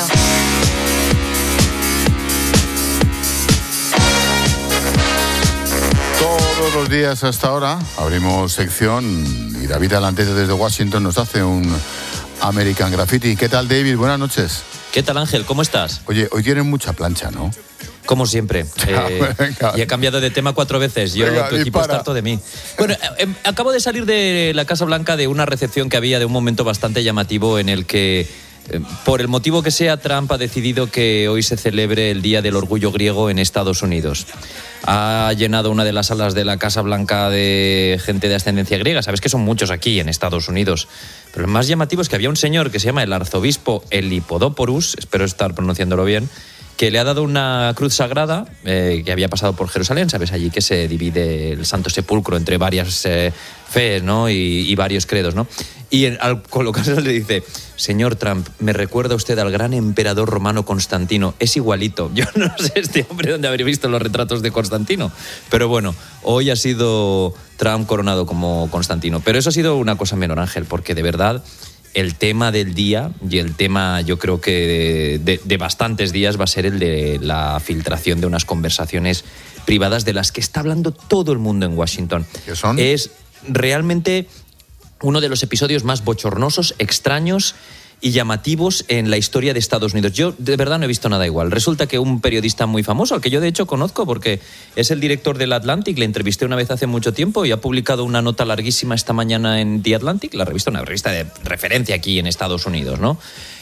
Todos los días hasta ahora abrimos sección y David Alantete desde Washington nos hace un American Graffiti. ¿Qué tal, David? Buenas noches. ¿Qué tal, Ángel? ¿Cómo estás? Oye, hoy tienen mucha plancha, ¿no? Como siempre. Eh, y he cambiado de tema cuatro veces. Yo, venga, tu equipo dispara. está harto de mí. Bueno, eh, acabo de salir de la Casa Blanca de una recepción que había de un momento bastante llamativo en el que, eh, por el motivo que sea, Trump ha decidido que hoy se celebre el Día del Orgullo Griego en Estados Unidos. Ha llenado una de las salas de la Casa Blanca de gente de ascendencia griega. Sabes que son muchos aquí en Estados Unidos. Pero lo más llamativo es que había un señor que se llama el arzobispo Elipodóporos, espero estar pronunciándolo bien, que le ha dado una cruz sagrada eh, que había pasado por Jerusalén, ¿sabes? Allí que se divide el Santo Sepulcro entre varias eh, fees, ¿no? Y, y varios credos, ¿no? Y en, al colocársela le dice: señor Trump, me recuerda usted al gran emperador romano Constantino. Es igualito. Yo no sé este hombre dónde habría visto los retratos de Constantino. Pero bueno, hoy ha sido Trump coronado como Constantino. Pero eso ha sido una cosa menor, Ángel, porque de verdad el tema del día, y el tema yo creo que de, de, de bastantes días, va a ser el de la filtración de unas conversaciones privadas de las que está hablando todo el mundo en Washington. ¿Qué son? Es realmente uno de los episodios más bochornosos, extraños y llamativos en la historia de Estados Unidos. Yo de verdad no he visto nada igual. Resulta que un periodista muy famoso, al que yo de hecho conozco porque es el director del Atlantic, le entrevisté una vez hace mucho tiempo y ha publicado una nota larguísima esta mañana en The Atlantic, la revista, una revista de referencia aquí en Estados Unidos, ¿no?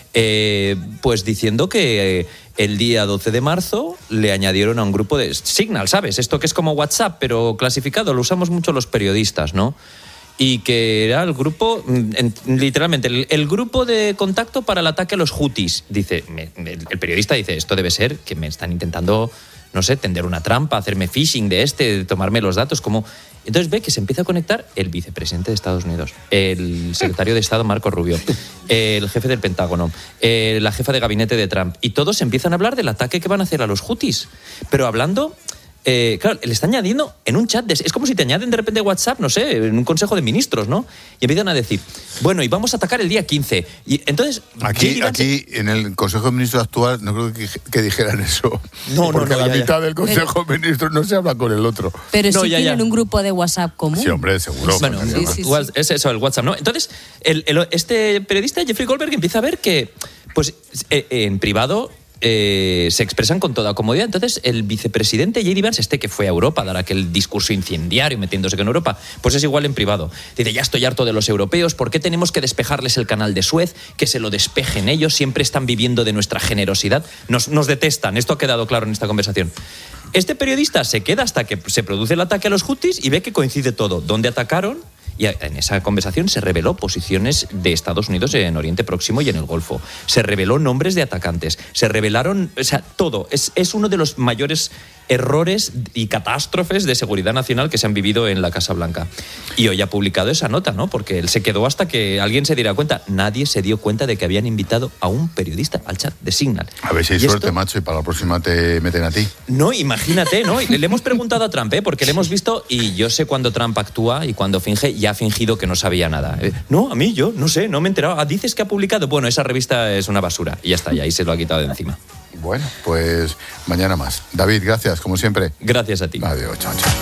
Eh, pues diciendo que eh, el día doce de marzo le añadieron a un grupo de Signal, ¿sabes? Esto que es como WhatsApp, pero clasificado, lo usamos mucho los periodistas, ¿no? Y que era el grupo, en, literalmente, el, el grupo de contacto para el ataque a los hutis. Dice, me, me, el periodista dice, esto debe ser que me están intentando, no sé, tender una trampa, hacerme phishing de este, de tomarme los datos, como... Entonces ve que se empieza a conectar el vicepresidente de Estados Unidos, el secretario de Estado Marco Rubio, el jefe del Pentágono, eh, la jefa de gabinete de Trump, y todos empiezan a hablar del ataque que van a hacer a los hutis. Pero hablando... Eh, claro, le está añadiendo en un chat, de, es como si te añaden de repente WhatsApp, no sé, en un consejo de ministros, ¿no? Y empiezan a decir, bueno, y vamos a atacar el día quince. Y entonces... Aquí, aquí en el Consejo de Ministros actual, no creo que, que dijeran eso. No, porque no, no, la ya, mitad ya. del Consejo de Ministros no se habla con el otro. Pero no, sí ya, tienen ya. un grupo de WhatsApp común. Sí, hombre, seguro. Bueno, sí, sí, sí. es eso, el WhatsApp, ¿no? Entonces, el, el, este periodista, Jeffrey Goldberg, empieza a ver que, pues, eh, en privado... Eh, se expresan con toda comodidad. Entonces el vicepresidente J D Vance, este que fue a Europa a dar aquel discurso incendiario metiéndose con Europa, pues es igual en privado. Dice, ya estoy harto de los europeos, ¿por qué tenemos que despejarles el canal de Suez? Que se lo despejen ellos, siempre están viviendo de nuestra generosidad. Nos, nos detestan, esto ha quedado claro en esta conversación. Este periodista se queda hasta que se produce el ataque a los hutis y ve que coincide todo. ¿Dónde atacaron? Y en esa conversación se reveló posiciones de Estados Unidos en Oriente Próximo y en el Golfo. Se reveló nombres de atacantes. Se revelaron, o sea, todo. Es, es uno de los mayores errores y catástrofes de seguridad nacional que se han vivido en la Casa Blanca. Y hoy ha publicado esa nota, ¿no? Porque él se quedó hasta que alguien se diera cuenta. Nadie se dio cuenta de que habían invitado a un periodista al chat de Signal. A ver si hay ¿Y suerte, esto? macho, y para la próxima te meten a ti. No, imagínate, ¿no? Le, le hemos preguntado a Trump, ¿eh? Porque le hemos visto, y yo sé cuando Trump actúa y cuando finge, y ha fingido que no sabía nada. Eh, no, a mí, yo, no sé, no me he enterado. Ah, dices que ha publicado. Bueno, esa revista es una basura. Y ya está, y ahí se lo ha quitado de encima. Bueno, pues mañana más. David, gracias, como siempre. Gracias a ti. Adiós, chao, chao.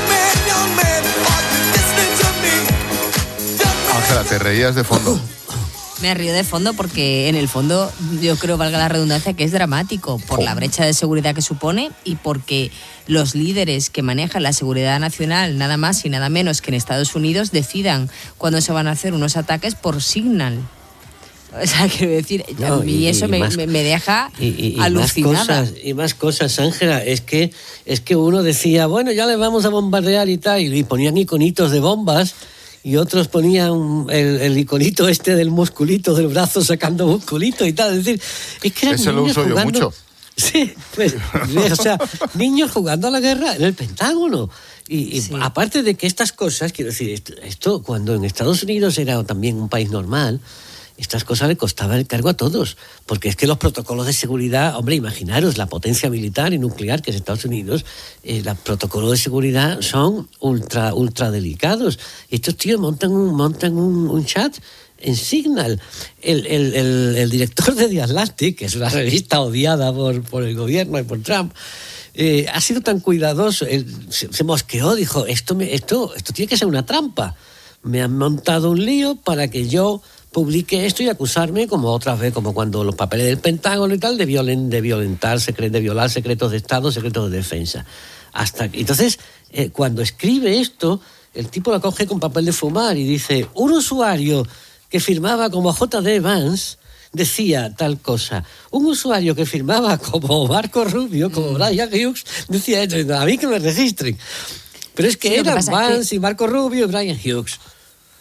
Ángela, te reías de fondo. Me río de fondo porque en el fondo yo creo, valga la redundancia, que es dramático por la brecha de seguridad que supone y porque los líderes que manejan la seguridad nacional, nada más y nada menos que en Estados Unidos, decidan cuándo se van a hacer unos ataques por Signal. O sea, quiero decir, no, a mí y, eso y me, más, me deja y, y, y alucinada. Más cosas, y más cosas, Ángela, es que, es que uno decía, bueno, ya le vamos a bombardear y tal, y ponían iconitos de bombas, y otros ponían el, el iconito este del musculito del brazo sacando musculito y tal. Es decir, es que eran Eso lo uso jugando, yo mucho. Sí, pues, o sea, niños jugando a la guerra en el Pentágono. Y, y sí. Aparte de que estas cosas, quiero decir, esto, esto cuando en Estados Unidos era también un país normal, estas cosas le costaban el cargo a todos, porque es que los protocolos de seguridad, hombre, imaginaros, la potencia militar y nuclear que es Estados Unidos, eh, los protocolos de seguridad son ultra, ultra delicados. Y estos tíos montan un, montan un, un chat en Signal. El, el, el, el director de The Atlantic, que es una revista odiada por, por el gobierno y por Trump, eh, ha sido tan cuidadoso, él se, se mosqueó, dijo, esto, me, esto, esto tiene que ser una trampa. Me han montado un lío para que yo publique esto y acusarme, como otras veces, como cuando los papeles del Pentágono y tal, de, violen, de violentar, de violar secretos de Estado, secretos de defensa. Hasta entonces, eh, cuando escribe esto, el tipo la coge con papel de fumar y dice, un usuario que firmaba como J D Vance decía tal cosa. Un usuario que firmaba como Marco Rubio, como Brian Hughes, decía esto. A mí que me registren. Pero es que sí, eran Vance que... y Marco Rubio y Brian Hughes.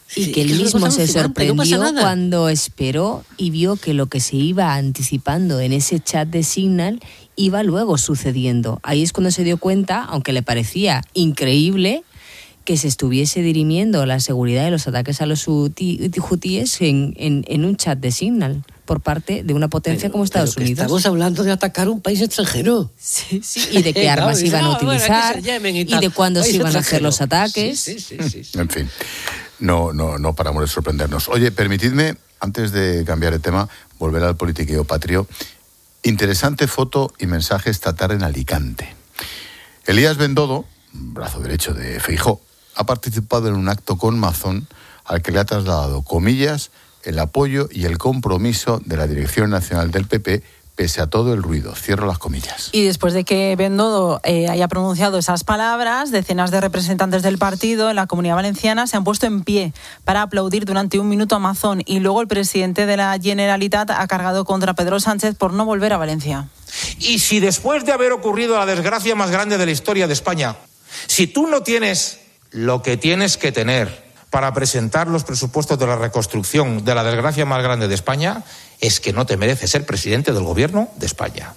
Y Sí, que él es que es mismo una cosa se alucinante, no pasa sorprendió nada. cuando esperó y vio que lo que se iba anticipando en ese chat de Signal iba luego sucediendo. Ahí es cuando se dio cuenta, aunque le parecía increíble, que se estuviese dirimiendo la seguridad de los ataques a los huti- hutíes en, en, en un chat de Signal por parte de una potencia Pero- como Estados pero que Unidos. Estamos hablando de atacar un país extranjero. Sí, sí. Y de qué armas Claro, iban a no, bueno, utilizar, que es el Yemen y y tal. de cuándo se País iban a hacer extranjero. los ataques. Sí, sí, sí, sí, sí. En fin, no, no, no paramos de sorprendernos. Oye, permitidme, antes de cambiar de tema, volver al politiqueo patrio. Interesante foto y mensaje esta tarde en Alicante. Elías Bendodo, brazo derecho de Feijóo, ha participado en un acto con Mazón al que le ha trasladado, comillas, el apoyo y el compromiso de la Dirección Nacional del P P pese a todo el ruido. Cierro las comillas. Y después de que Bendodo eh, haya pronunciado esas palabras, decenas de representantes del partido en la Comunidad Valenciana se han puesto en pie para aplaudir durante un minuto a Mazón, y luego el presidente de la Generalitat ha cargado contra Pedro Sánchez por no volver a Valencia. Y si después de haber ocurrido la desgracia más grande de la historia de España, si tú no tienes lo que tienes que tener para presentar los presupuestos de la reconstrucción de la desgracia más grande de España, es que no te mereces ser presidente del gobierno de España.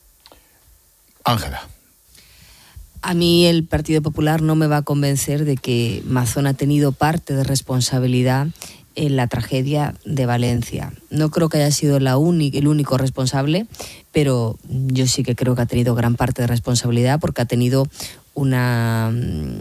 Ángela. A mí el Partido Popular no me va a convencer de que Mazón ha tenido parte de responsabilidad en la tragedia de Valencia. No creo que haya sido la uni- el único responsable, pero yo sí que creo que ha tenido gran parte de responsabilidad porque ha tenido una,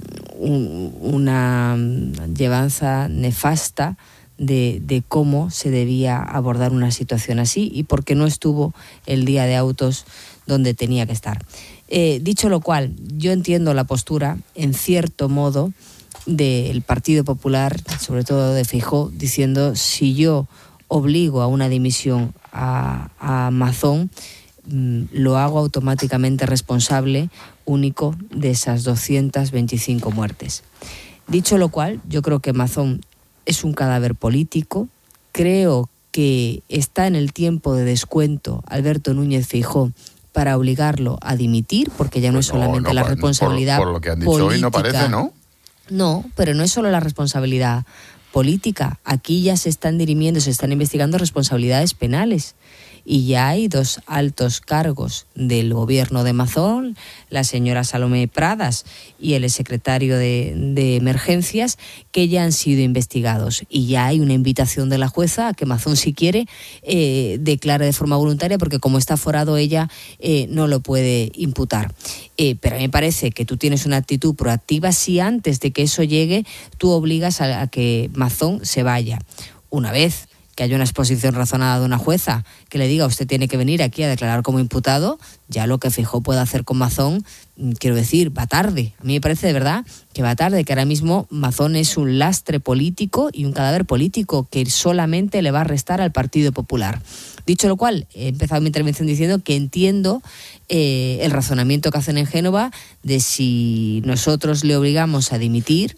un- una llevanza nefasta de, de cómo se debía abordar una situación así y porque no estuvo el día de autos donde tenía que estar. Eh, dicho lo cual, yo entiendo la postura, en cierto modo, del Partido Popular, sobre todo de Feijóo, diciendo si yo obligo a una dimisión a, a Mazón, mm, lo hago automáticamente responsable único de esas doscientas veinticinco muertes. Dicho lo cual, yo creo que Mazón es un cadáver político, creo que está en el tiempo de descuento Alberto Núñez Feijóo para obligarlo a dimitir, porque ya no es Pues no, solamente no, la por- responsabilidad por lo que han dicho hoy no política. parece, ¿no? No, pero no es solo la responsabilidad política. Aquí ya se están dirimiendo, se están investigando responsabilidades penales. Y ya hay dos altos cargos del gobierno de Mazón, la señora Salomé Pradas y el secretario de, de Emergencias, que ya han sido investigados. Y ya hay una invitación de la jueza a que Mazón, si quiere, eh, declare de forma voluntaria, porque como está forado ella, eh, no lo puede imputar. Eh, pero a mí me parece que tú tienes una actitud proactiva si antes de que eso llegue tú obligas a, a que Mazón se vaya. Una vez que haya una exposición razonada de una jueza que le diga usted tiene que venir aquí a declarar como imputado, ya lo que Feijóo puede hacer con Mazón, quiero decir, va tarde. A mí me parece de verdad que va tarde, que ahora mismo Mazón es un lastre político y un cadáver político que solamente le va a restar al Partido Popular. Dicho lo cual, he empezado mi intervención diciendo que entiendo eh, el razonamiento que hacen en Génova de si nosotros le obligamos a dimitir,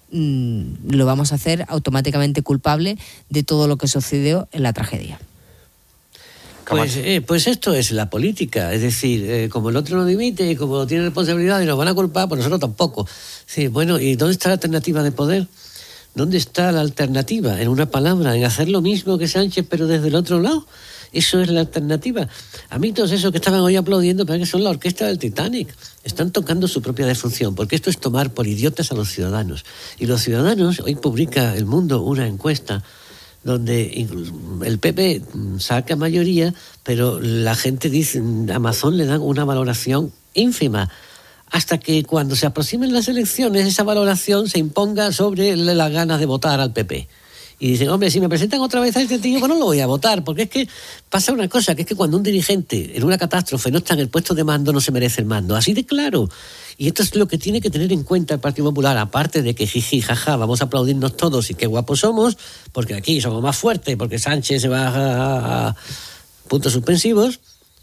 lo vamos a hacer automáticamente culpable de todo lo que sucedió en la tragedia. Pues, eh, pues esto es la política, es decir, eh, como el otro no dimite y como tiene responsabilidad y nos van a culpar, pues nosotros tampoco. Sí, bueno, ¿y dónde está la alternativa de poder? ¿Dónde está la alternativa? En una palabra, en hacer lo mismo que Sánchez, pero desde el otro lado. Eso es la alternativa. A mí todos esos que estaban hoy aplaudiendo parece que son la orquesta del Titanic. Están tocando su propia defunción, porque esto es tomar por idiotas a los ciudadanos. Y los ciudadanos, hoy publica El Mundo una encuesta donde el P P saca mayoría, pero la gente dice, a Amazon le dan una valoración ínfima, hasta que cuando se aproximen las elecciones esa valoración se imponga sobre las ganas de votar al P P. Y dicen, hombre, si me presentan otra vez a este tío, pues no lo voy a votar, porque es que pasa una cosa, que es que cuando un dirigente en una catástrofe no está en el puesto de mando, no se merece el mando, así de claro. Y esto es lo que tiene que tener en cuenta el Partido Popular, aparte de que jiji, jaja, vamos a aplaudirnos todos y qué guapos somos, porque aquí somos más fuertes, porque Sánchez se va a, a puntos suspensivos.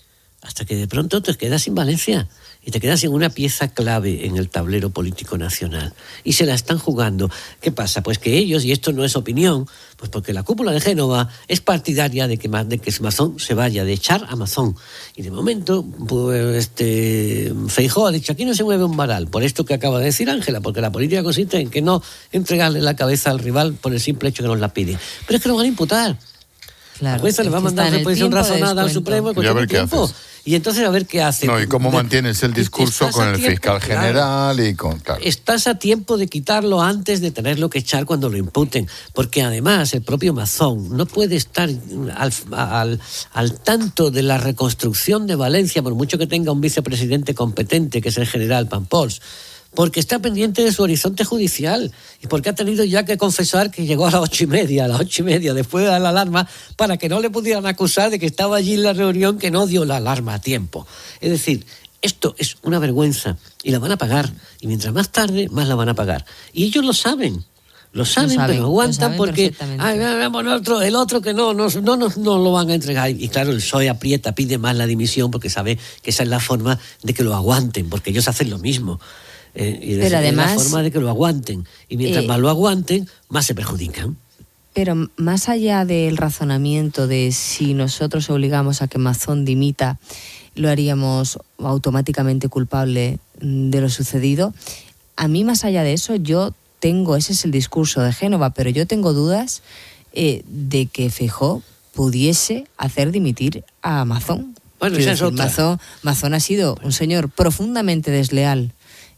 hasta que de pronto te quedas sin Valencia y te quedas sin una pieza clave en el tablero político nacional. Y se la están jugando. ¿Qué pasa? Pues que ellos, y esto no es opinión, pues porque la cúpula de Génova es partidaria de que, de que Mazón se vaya, de echar a Mazón. Y de momento, pues este Feijóo ha dicho, aquí no se mueve un varal, por esto que acaba de decir Ángela, porque la política consiste en que no entregarle la cabeza al rival por el simple hecho que nos la pide. Pero es que lo van a imputar. Claro, la jueza le va a mandar una posición razonada al Supremo con todo el tiempo. Y entonces a ver qué hace. No, y cómo mantienes el discurso con el fiscal general y con... Claro. Estás a tiempo de quitarlo antes de tenerlo que echar cuando lo imputen, porque además el propio Mazón no puede estar al, al, al tanto de la reconstrucción de Valencia, por mucho que tenga un vicepresidente competente, que es el general Pampols, porque está pendiente de su horizonte judicial y porque ha tenido ya que confesar que llegó a las ocho y media, a las ocho y media, después de dar la alarma, para que no le pudieran acusar de que estaba allí en la reunión, que no dio la alarma a tiempo. Es decir, esto es una vergüenza y la van a pagar. Y mientras más tarde, más la van a pagar. Y ellos lo saben. Lo saben, lo saben pero aguantan lo saben porque ay, el, otro, el otro que no, no, no, no, no lo van a entregar. Y claro, el P S O E aprieta, pide más la dimisión porque sabe que esa es la forma de que lo aguanten, porque ellos hacen lo mismo. Eh, y pero además, es la forma de que lo aguanten. Y mientras eh, más lo aguanten, más se perjudican. Pero más allá del razonamiento de si nosotros obligamos a que Mazón dimita, lo haríamos automáticamente culpable de lo sucedido, a mí más allá de eso, yo tengo, ese es el discurso de Génova, pero yo tengo dudas eh, de que Feijóo pudiese hacer dimitir a Mazón. Bueno, esa es otra. Mazón, Mazón ha sido un señor profundamente desleal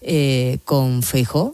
Eh, con Feijóo.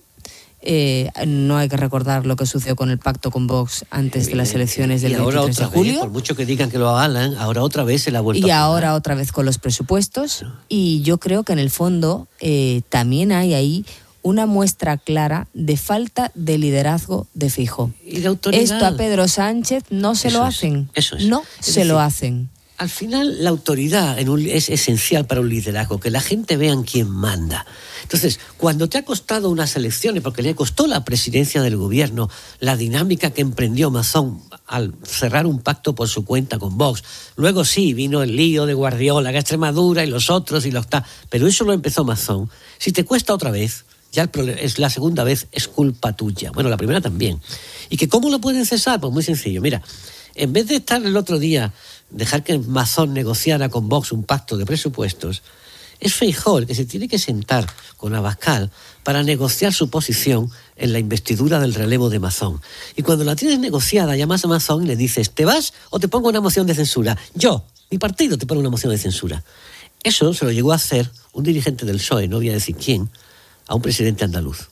Eh, no hay que recordar lo que sucedió con el pacto con Vox antes de las elecciones del veintitrés de julio. Vez, por mucho que digan que lo avalan, ahora otra vez se la ha vuelto y a ahora otra vez con los presupuestos. Claro. Y yo creo que en el fondo eh, también hay ahí una muestra clara de falta de liderazgo de Feijóo. Y de autoridad. Esto a Pedro Sánchez no se eso lo es, hacen. Eso es. No es se decir, lo hacen. Al final, la autoridad en un, es esencial para un liderazgo, que la gente vea quién manda. Entonces, cuando te ha costado unas elecciones, porque le costó la presidencia del gobierno, la dinámica que emprendió Mazón al cerrar un pacto por su cuenta con Vox, luego sí, vino el lío de Guardiola, que Extremadura y los otros y los tal, pero eso lo empezó Mazón. Si te cuesta otra vez, ya el problema, es la segunda vez es culpa tuya. Bueno, la primera también. ¿Y que cómo lo pueden cesar? Pues muy sencillo. Mira, en vez de estar el otro día, dejar que Mazón negociara con Vox un pacto de presupuestos, es Feijóo el que se tiene que sentar con Abascal para negociar su posición en la investidura del relevo de Mazón. Y cuando la tienes negociada, llamas a Mazón y le dices, ¿te vas o te pongo una moción de censura? Yo, mi partido, te pone una moción de censura. Eso se lo llegó a hacer un dirigente del P S O E, no voy a decir quién, a un presidente andaluz.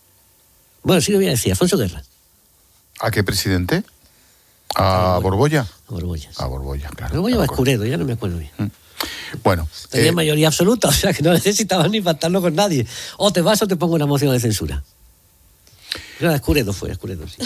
Bueno, sí lo voy a decir, Alfonso Guerra. ¿A qué presidente? ¿A, ¿A Borbolla? A Borbolla. A Borbolla, claro. Borbolla o a Escuredo, ya no me acuerdo bien. Mm. Bueno. Tenía eh, mayoría absoluta, o sea que no necesitaban ni pactarlo con nadie. O te vas o te pongo una moción de censura. Era Escuredo, fue Escuredo, sí.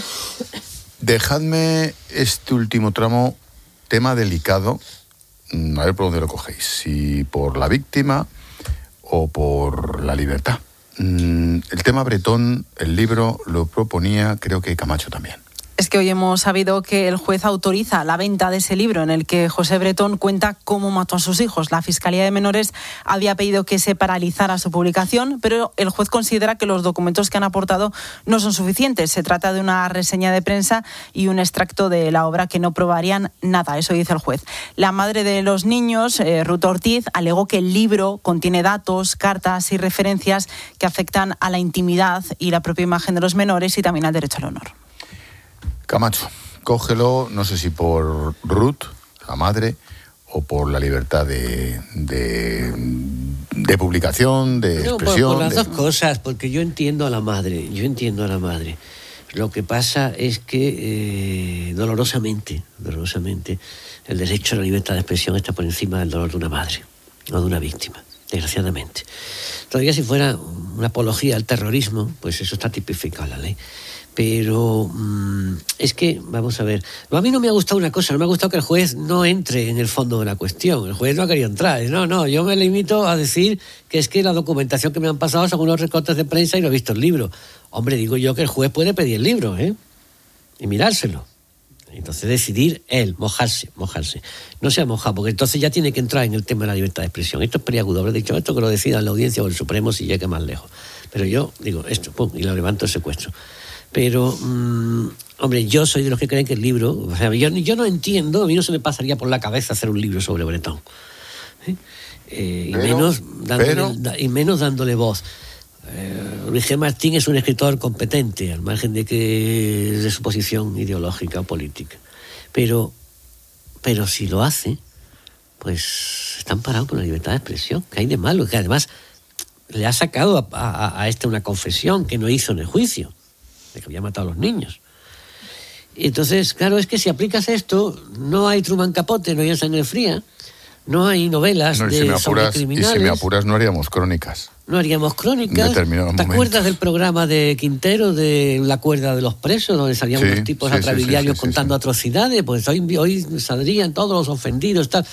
Dejadme este último tramo, tema delicado, a ver por dónde lo cogéis, si por la víctima o por la libertad. El tema Bretón, el libro lo proponía, creo que Camacho también. Es que hoy hemos sabido que el juez autoriza la venta de ese libro en el que José Bretón cuenta cómo mató a sus hijos. La Fiscalía de Menores había pedido que se paralizara su publicación, pero el juez considera que los documentos que han aportado no son suficientes. Se trata de una reseña de prensa y un extracto de la obra que no probarían nada, eso dice el juez. La madre de los niños, eh, Ruth Ortiz, alegó que el libro contiene datos, cartas y referencias que afectan a la intimidad y la propia imagen de los menores y también al derecho al honor. Camacho, cógelo, no sé si por Ruth, la madre, o por la libertad de, de, de publicación, de no, expresión. Por, por las de... dos cosas, porque yo entiendo a la madre, yo entiendo a la madre. Lo que pasa es que eh, dolorosamente, dolorosamente, el derecho a la libertad de expresión está por encima del dolor de una madre o de una víctima, desgraciadamente. Todavía si fuera una apología al terrorismo, pues eso está tipificado en la ley. Pero mmm, es que, vamos a ver, a mí no me ha gustado una cosa, no me ha gustado que el juez no entre en el fondo de la cuestión. El juez no ha querido entrar. No, no, yo me limito a decir que es que la documentación que me han pasado son unos recortes de prensa y no he visto el libro. Hombre, digo yo que el juez puede pedir el libro, ¿eh? Y mirárselo. Entonces decidir él, mojarse, mojarse. No se ha mojado, porque entonces ya tiene que entrar en el tema de la libertad de expresión. Esto es peliagudo, habré dicho esto que lo decida la audiencia o el Supremo si llegue más lejos. Pero yo digo esto, pum, y lo levanto el secuestro. Pero, mmm, hombre, yo soy de los que creen que el libro... O sea, yo, yo no entiendo, a mí no se me pasaría por la cabeza hacer un libro sobre Bretón. ¿Eh? Eh, y, pero, menos dándole, pero... y menos dándole voz. Eh, Luis G. Martín es un escritor competente, al margen de que de su posición ideológica o política. Pero, pero si lo hace, pues están parados con la libertad de expresión. ¿Qué hay de malo? Que además le ha sacado a, a, a este una confesión que no hizo en el juicio, de que había matado a los niños. Y entonces, claro, es que si aplicas esto, no hay Truman Capote, no hay Sangre Fría, no hay novelas no, y de si me apuras, sobre criminales. Y si me apuras, no haríamos crónicas. No haríamos crónicas. ¿Te momentos. acuerdas del programa de Quintero de La cuerda de los presos, donde salían sí, unos tipos sí, atrabiliarios sí, sí, sí, contando sí. atrocidades? Pues hoy, hoy saldrían todos los ofendidos, tal.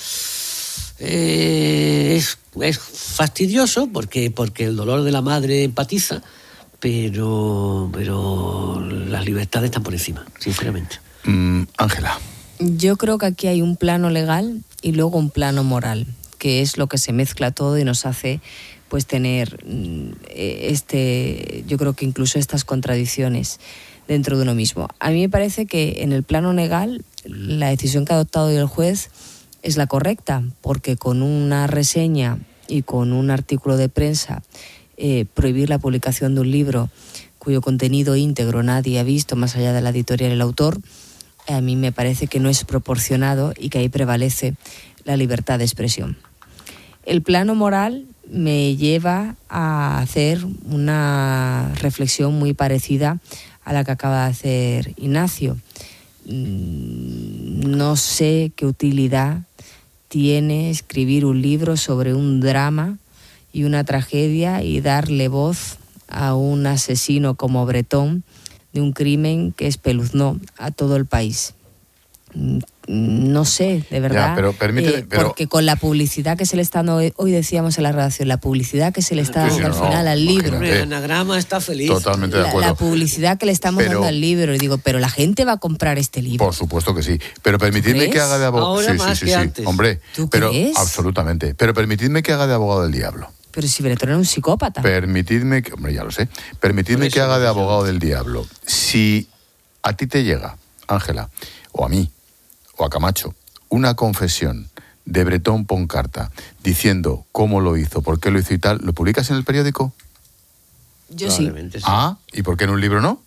Eh, es, es fastidioso porque, porque el dolor de la madre empatiza, pero, pero las libertades están por encima, sinceramente. Ángela. Mm, Yo creo que aquí hay un plano legal y luego un plano moral, que es lo que se mezcla todo y nos hace pues tener este, yo creo que incluso estas contradicciones dentro de uno mismo. A mí me parece que en el plano legal la decisión que ha adoptado el juez es la correcta, porque con una reseña y con un artículo de prensa eh, prohibir la publicación de un libro cuyo contenido íntegro nadie ha visto más allá de la editorial y el autor, a mí me parece que no es proporcionado y que ahí prevalece la libertad de expresión. El plano moral me lleva a hacer una reflexión muy parecida a la que acaba de hacer Ignacio. No sé qué utilidad tiene escribir un libro sobre un drama y una tragedia y darle voz a un asesino como Bretón de un crimen que espeluznó a todo el país. No sé, de verdad, ya, pero permíteme, eh, pero... porque con la publicidad que se le está dando, hoy, hoy decíamos en la redacción, la publicidad que se le está dando sí, sí, al no, final no, al libro. El anagrama está feliz. Totalmente de acuerdo. La, la publicidad que le estamos pero, dando al libro, y digo, pero la gente va a comprar este libro. Por supuesto que sí, pero permitidme que haga de abogado. Ahora sí, más sí, que sí, antes. sí. Hombre, ¿Tú pero crees? Absolutamente. Pero permitidme que haga de abogado del diablo. Pero si Bretón era un psicópata. Permitidme que, hombre, ya lo sé. Permitidme eso, que haga de eso. abogado del diablo. Si a ti te llega, Ángela, o a mí, o a Camacho, una confesión de Bretón Poncarta diciendo cómo lo hizo, por qué lo hizo y tal, ¿lo publicas en el periódico? Yo sí. sí. Ah, ¿y por qué en un libro no?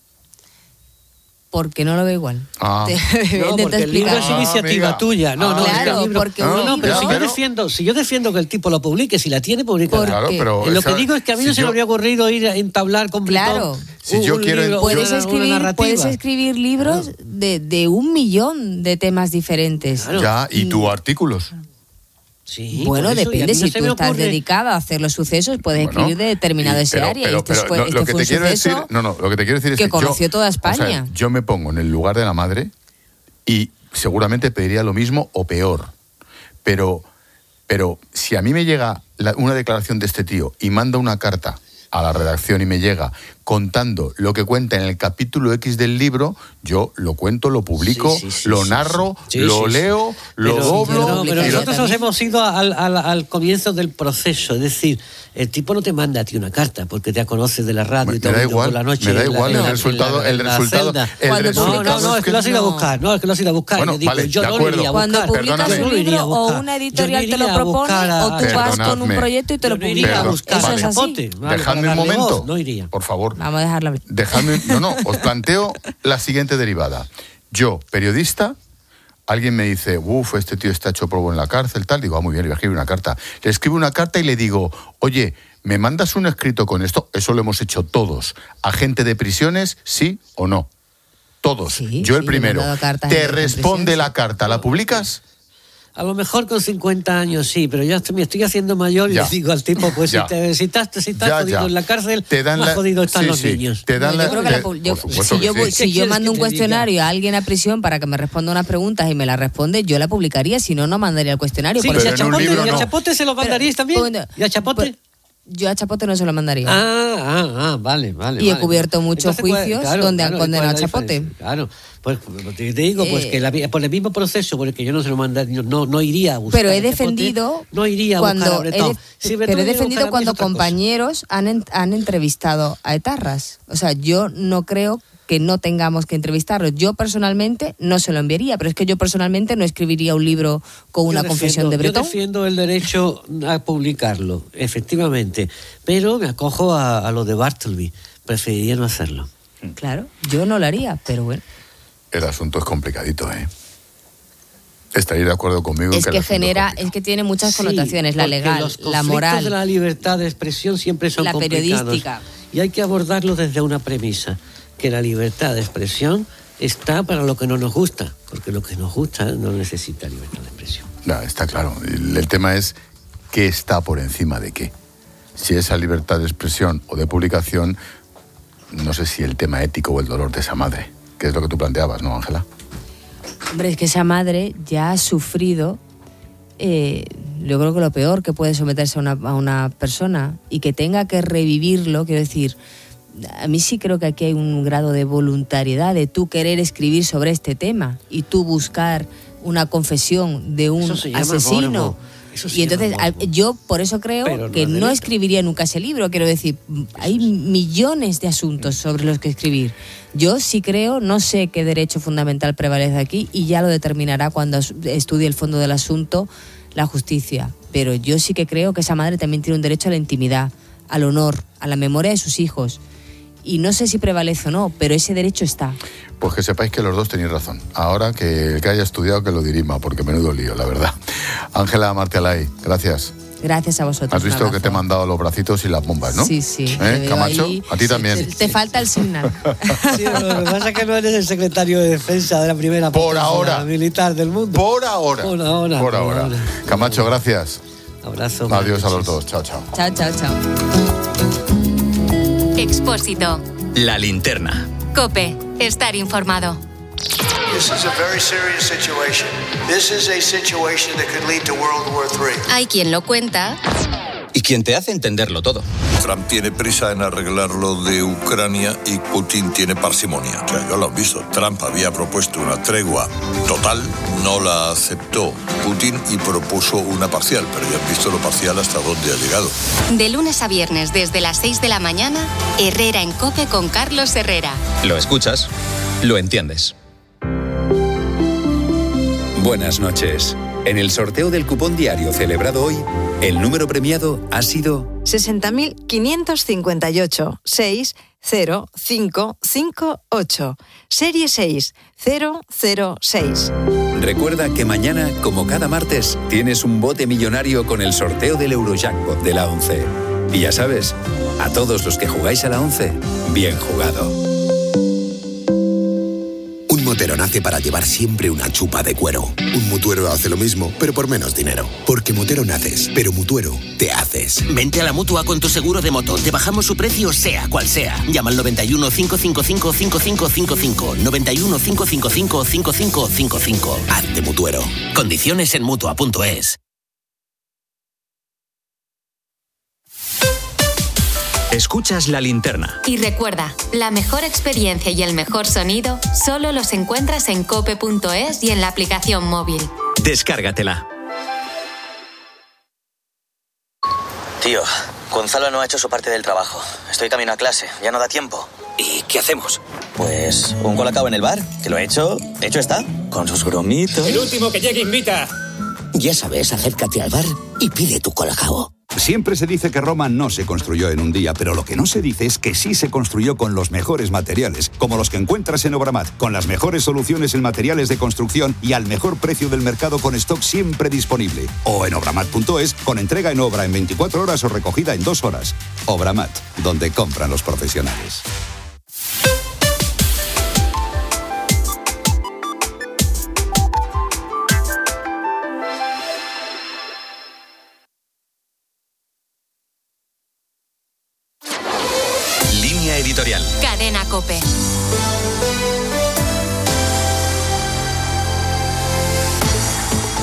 Porque no lo veo igual. Ah. Te No, porque el libro es Ah, iniciativa amiga. tuya. No, Ah, no, claro, el libro- porque no, un no, pero libro- si yo pero- defiendo, si yo defiendo que el tipo lo publique, si la tiene, publica. Claro, pero Lo esa- que digo es que a mí si no se yo- me habría ocurrido ir a entablar con Claro. Bretón Si un- yo un quiero- libro, yo- Puedes una- una escribir, narrativa. puedes escribir libros de, de un millón de temas diferentes. Claro. Ya, ¿y tú artículos? Sí, Bueno, por eso, y a depende, mí no si se tú me estás ocurre- dedicado a hacer los sucesos, puedes Bueno, escribir de determinado y- ese pero- área. pero- este pero fue, lo, este lo que fue te un quiero suceso decir, no, no, lo que te quiero decir es que que conoció yo, toda o sea, España. yo me pongo en el lugar de la madre y seguramente pediría lo mismo o peor. Pero, pero si a mí me llega la- una declaración de este tío y manda una carta a la redacción y me llega contando lo que cuenta en el capítulo X del libro, yo lo cuento, lo publico, Sí, sí, sí, lo sí, narro, sí. Sí, lo sí, sí. leo, lo Pero- doblo. no, pero y lo- nosotros nos hemos ido al, al, al comienzo del proceso. Es decir, el tipo no te manda a ti una carta porque te conoce de la radio Me- y te me ha da oído igual, por la noche. me da en la- igual, en el la- resultado- en la- el en la resultado- celda. el Cuando resultado no, no, no, es que lo has ido a no. buscar. No, es que lo has ido a buscar. Bueno, yo digo, vale, yo de no lo acuerdo. iría a Cuando buscar. publicas Perdóname. un Yo no iría libro a o buscar. una Yo no editorial te iría lo a propone buscar a- o tú vas con un Perdonadme. proyecto y te lo Yo no iría a publicas. buscar Eso vale. es así. chapote, vale, Dejadme para un darle momento, voz, no iría. por favor. Vamos a dejarla abrir. Dejadme, no, no, os planteo la siguiente derivada. Yo, periodista, alguien me dice, uff, este tío está hecho polvo en la cárcel, tal. Digo, ah, muy bien, le voy a escribir una carta. Le escribo una carta y le digo, oye, ¿me mandas un escrito con esto? Eso lo hemos hecho todos. ¿Agente de prisiones, sí o no? Todos. Sí, Yo el sí, primero. le he mandado cartas Te en responde prisión, la sí. carta, ¿la publicas? A lo mejor con cincuenta años sí, pero ya estoy- me estoy haciendo mayor y Ya. le digo al tipo, pues Ya. si, te, si estás, si estás Ya, jodido ya. en la cárcel, Te dan más la- jodido están sí, los sí. niños. Te dan No, la- yo creo que te- la pu- yo- por supuesto si que yo, sí. voy- ¿Qué si yo quieres mando que un te cuestionario a alguien a prisión para que me responda unas preguntas y me las responde, yo la publicaría, si no, no mandaría el cuestionario. Sí, Porque pero y a en un Chapote, libro ¿y a no. Chapote se lo mandaríais también? Pero- ¿Y a Chapote? Yo a Chapote no se lo mandaría. Ah, ah, ah, vale, vale. Y he vale. cubierto muchos Entonces, juicios claro, donde claro, han condenado a ¿cuál es la Chapote. diferencia? Claro, pues te digo, pues Eh, que la, por el mismo proceso por el que yo no se lo mandé, no, no iría a buscar. Pero he a Chapote, defendido no iría a cuando buscar a Bretón. he de- Si Bretón pero he viene a defendido buscar a mí es cuando otra cosa. compañeros han, en- han entrevistado a etarras. O sea, yo no creo que no tengamos que entrevistarlos. Yo personalmente no se lo enviaría, pero es que yo personalmente no escribiría un libro con una Yo confesión defiendo- de Bretón. Yo defiendo el derecho a publicarlo, efectivamente, pero me acojo a, a lo de Bartleby. Preferiría no hacerlo. Claro, yo no lo haría, pero bueno. El asunto es complicadito, ¿eh? Estaréis de acuerdo conmigo en Es que que el asunto genera, es que tiene muchas Sí, connotaciones, la porque legal, los la conflictos moral, de la libertad de expresión siempre son la complicados. periodística. Y hay que abordarlo desde una premisa, que la libertad de expresión está para lo que no nos gusta, porque lo que nos gusta no necesita libertad de expresión. No, está claro. El, el tema es qué está por encima de qué. Si esa libertad de expresión o de publicación, no sé si el tema ético o el dolor de esa madre, que es lo que tú planteabas, ¿no, Ángela? Hombre, es que esa madre ya ha sufrido, eh, yo creo que lo peor que puede someterse a una, a una persona y que tenga que revivirlo, quiero decir, a mí sí creo que aquí hay un grado de voluntariedad, de tú querer escribir sobre este tema y tú buscar una confesión de un Eso se llama asesino. morbo. Eso se Y entonces llama morbo. al- yo por eso creo Pero no que es no delito. escribiría nunca ese libro, quiero decir, hay millones de asuntos sobre los que escribir. Yo sí creo, no sé qué derecho fundamental prevalece aquí y ya lo determinará cuando as- estudie el fondo del asunto la justicia. Pero yo sí que creo que esa madre también tiene un derecho a la intimidad, al honor, a la memoria de sus hijos. Y no sé si prevalece o no, pero ese derecho está. Pues que sepáis que los dos tenéis razón. Ahora que el que haya estudiado que lo dirima, porque menudo lío, la verdad. Ángela Martelay, gracias. Gracias a vosotros. Has un visto que te he abrazo. mandado los bracitos y las bombas, ¿no? Sí, sí. ¿Eh, te veo Camacho? ahí. A ti también. Te, te falta el signal. Sí, lo que pasa es que no eres el secretario de defensa de la primera Por potencia ahora. militar del mundo. Por ahora. Por ahora. Por ahora. Camacho, gracias. Abrazo. Adiós a los dos. Chao, chao. Chao, chao, chao. Expósito. La linterna. Cope. Estar informado. This is a very serious situation. This is a situation that could lead to World War three. Hay quien lo cuenta Y quien te hace entenderlo todo. Trump tiene prisa en arreglar lo de Ucrania y Putin tiene parsimonia. O sea, yo lo he visto. Trump había propuesto una tregua total, no la aceptó Putin y propuso una parcial, pero ya han visto lo parcial hasta dónde ha llegado. de lunes a viernes desde las seis de la mañana, Herrera en Cope con Carlos Herrera. Lo escuchas, lo entiendes. Buenas noches. En el sorteo del cupón diario celebrado hoy, el número premiado ha sido sesenta mil quinientos cincuenta y ocho, seis cero cinco cinco ocho, serie seis cero cero seis. Recuerda que mañana, como cada martes, tienes un bote millonario con el sorteo del Eurojackpot de la ONCE. Y ya sabes, a todos los que jugáis a la ONCE, bien jugado. Un motero nace para llevar siempre una chupa de cuero. Un mutuero hace lo mismo, pero por menos dinero. Porque motero naces, pero mutuero te haces. Vente a la Mutua con tu seguro de moto. Te bajamos su precio sea cual sea. Llama al noventa y uno, cinco cinco cinco, cinco cinco cinco cinco. noventa y uno, cinco cinco cinco, cinco cinco cinco cinco. Hazte mutuero. Condiciones en Mutua punto es. Escuchas La Linterna. Y recuerda, la mejor experiencia y el mejor sonido solo los encuentras en cope punto es y en la aplicación móvil. Descárgatela. Tío, Gonzalo no ha hecho su parte del trabajo. Estoy camino a clase, ya no da tiempo. ¿Y qué hacemos? Pues un colacao en el bar, que lo he hecho, hecho está, con sus bromitos. El último que llegue invita. Ya sabes, acércate al bar y pide tu colacao. Siempre se dice que Roma no se construyó en un día, pero lo que no se dice es que sí se construyó con los mejores materiales, como los que encuentras en Obramat, con las mejores soluciones en materiales de construcción y al mejor precio del mercado con stock siempre disponible. O en obramat punto es, con entrega en obra en veinticuatro horas o recogida en dos horas. Obramat, donde compran los profesionales. Línea editorial. Cadena Cope.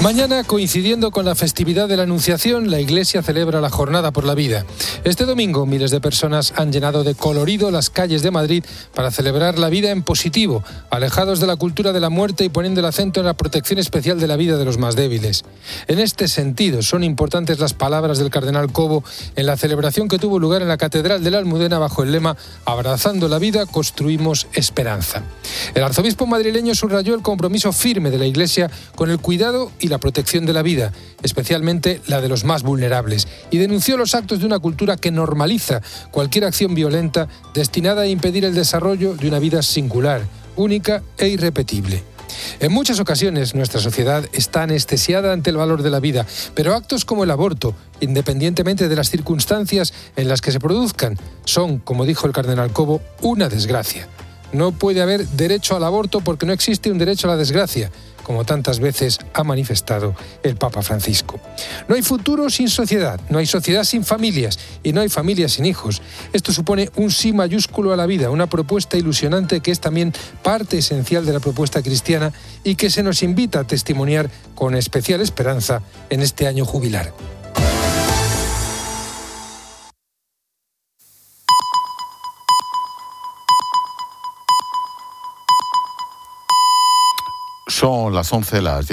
Mañana, coincidiendo con la festividad de la Anunciación, la Iglesia celebra la Jornada por la Vida. Este domingo, miles de personas han llenado de colorido las calles de Madrid para celebrar la vida en positivo, alejados de la cultura de la muerte y poniendo el acento en la protección especial de la vida de los más débiles. En este sentido, son importantes las palabras del cardenal Cobo en la celebración que tuvo lugar en la Catedral de la Almudena bajo el lema «Abrazando la vida, construimos esperanza». El arzobispo madrileño subrayó el compromiso firme de la Iglesia con el cuidado y la protección de la vida, especialmente la de los más vulnerables, y denunció los actos de una cultura que normaliza cualquier acción violenta destinada a impedir el desarrollo de una vida singular, única e irrepetible. En muchas ocasiones nuestra sociedad está anestesiada ante el valor de la vida, pero actos como el aborto, independientemente de las circunstancias en las que se produzcan, son, como dijo el cardenal Cobo, una desgracia. No puede haber derecho al aborto porque no existe un derecho a la desgracia, como tantas veces ha manifestado el Papa Francisco. No hay futuro sin sociedad, no hay sociedad sin familias y no hay familias sin hijos. Esto supone un sí mayúsculo a la vida, una propuesta ilusionante que es también parte esencial de la propuesta cristiana y que se nos invita a testimoniar con especial esperanza en este año jubilar. Son las once, las diez.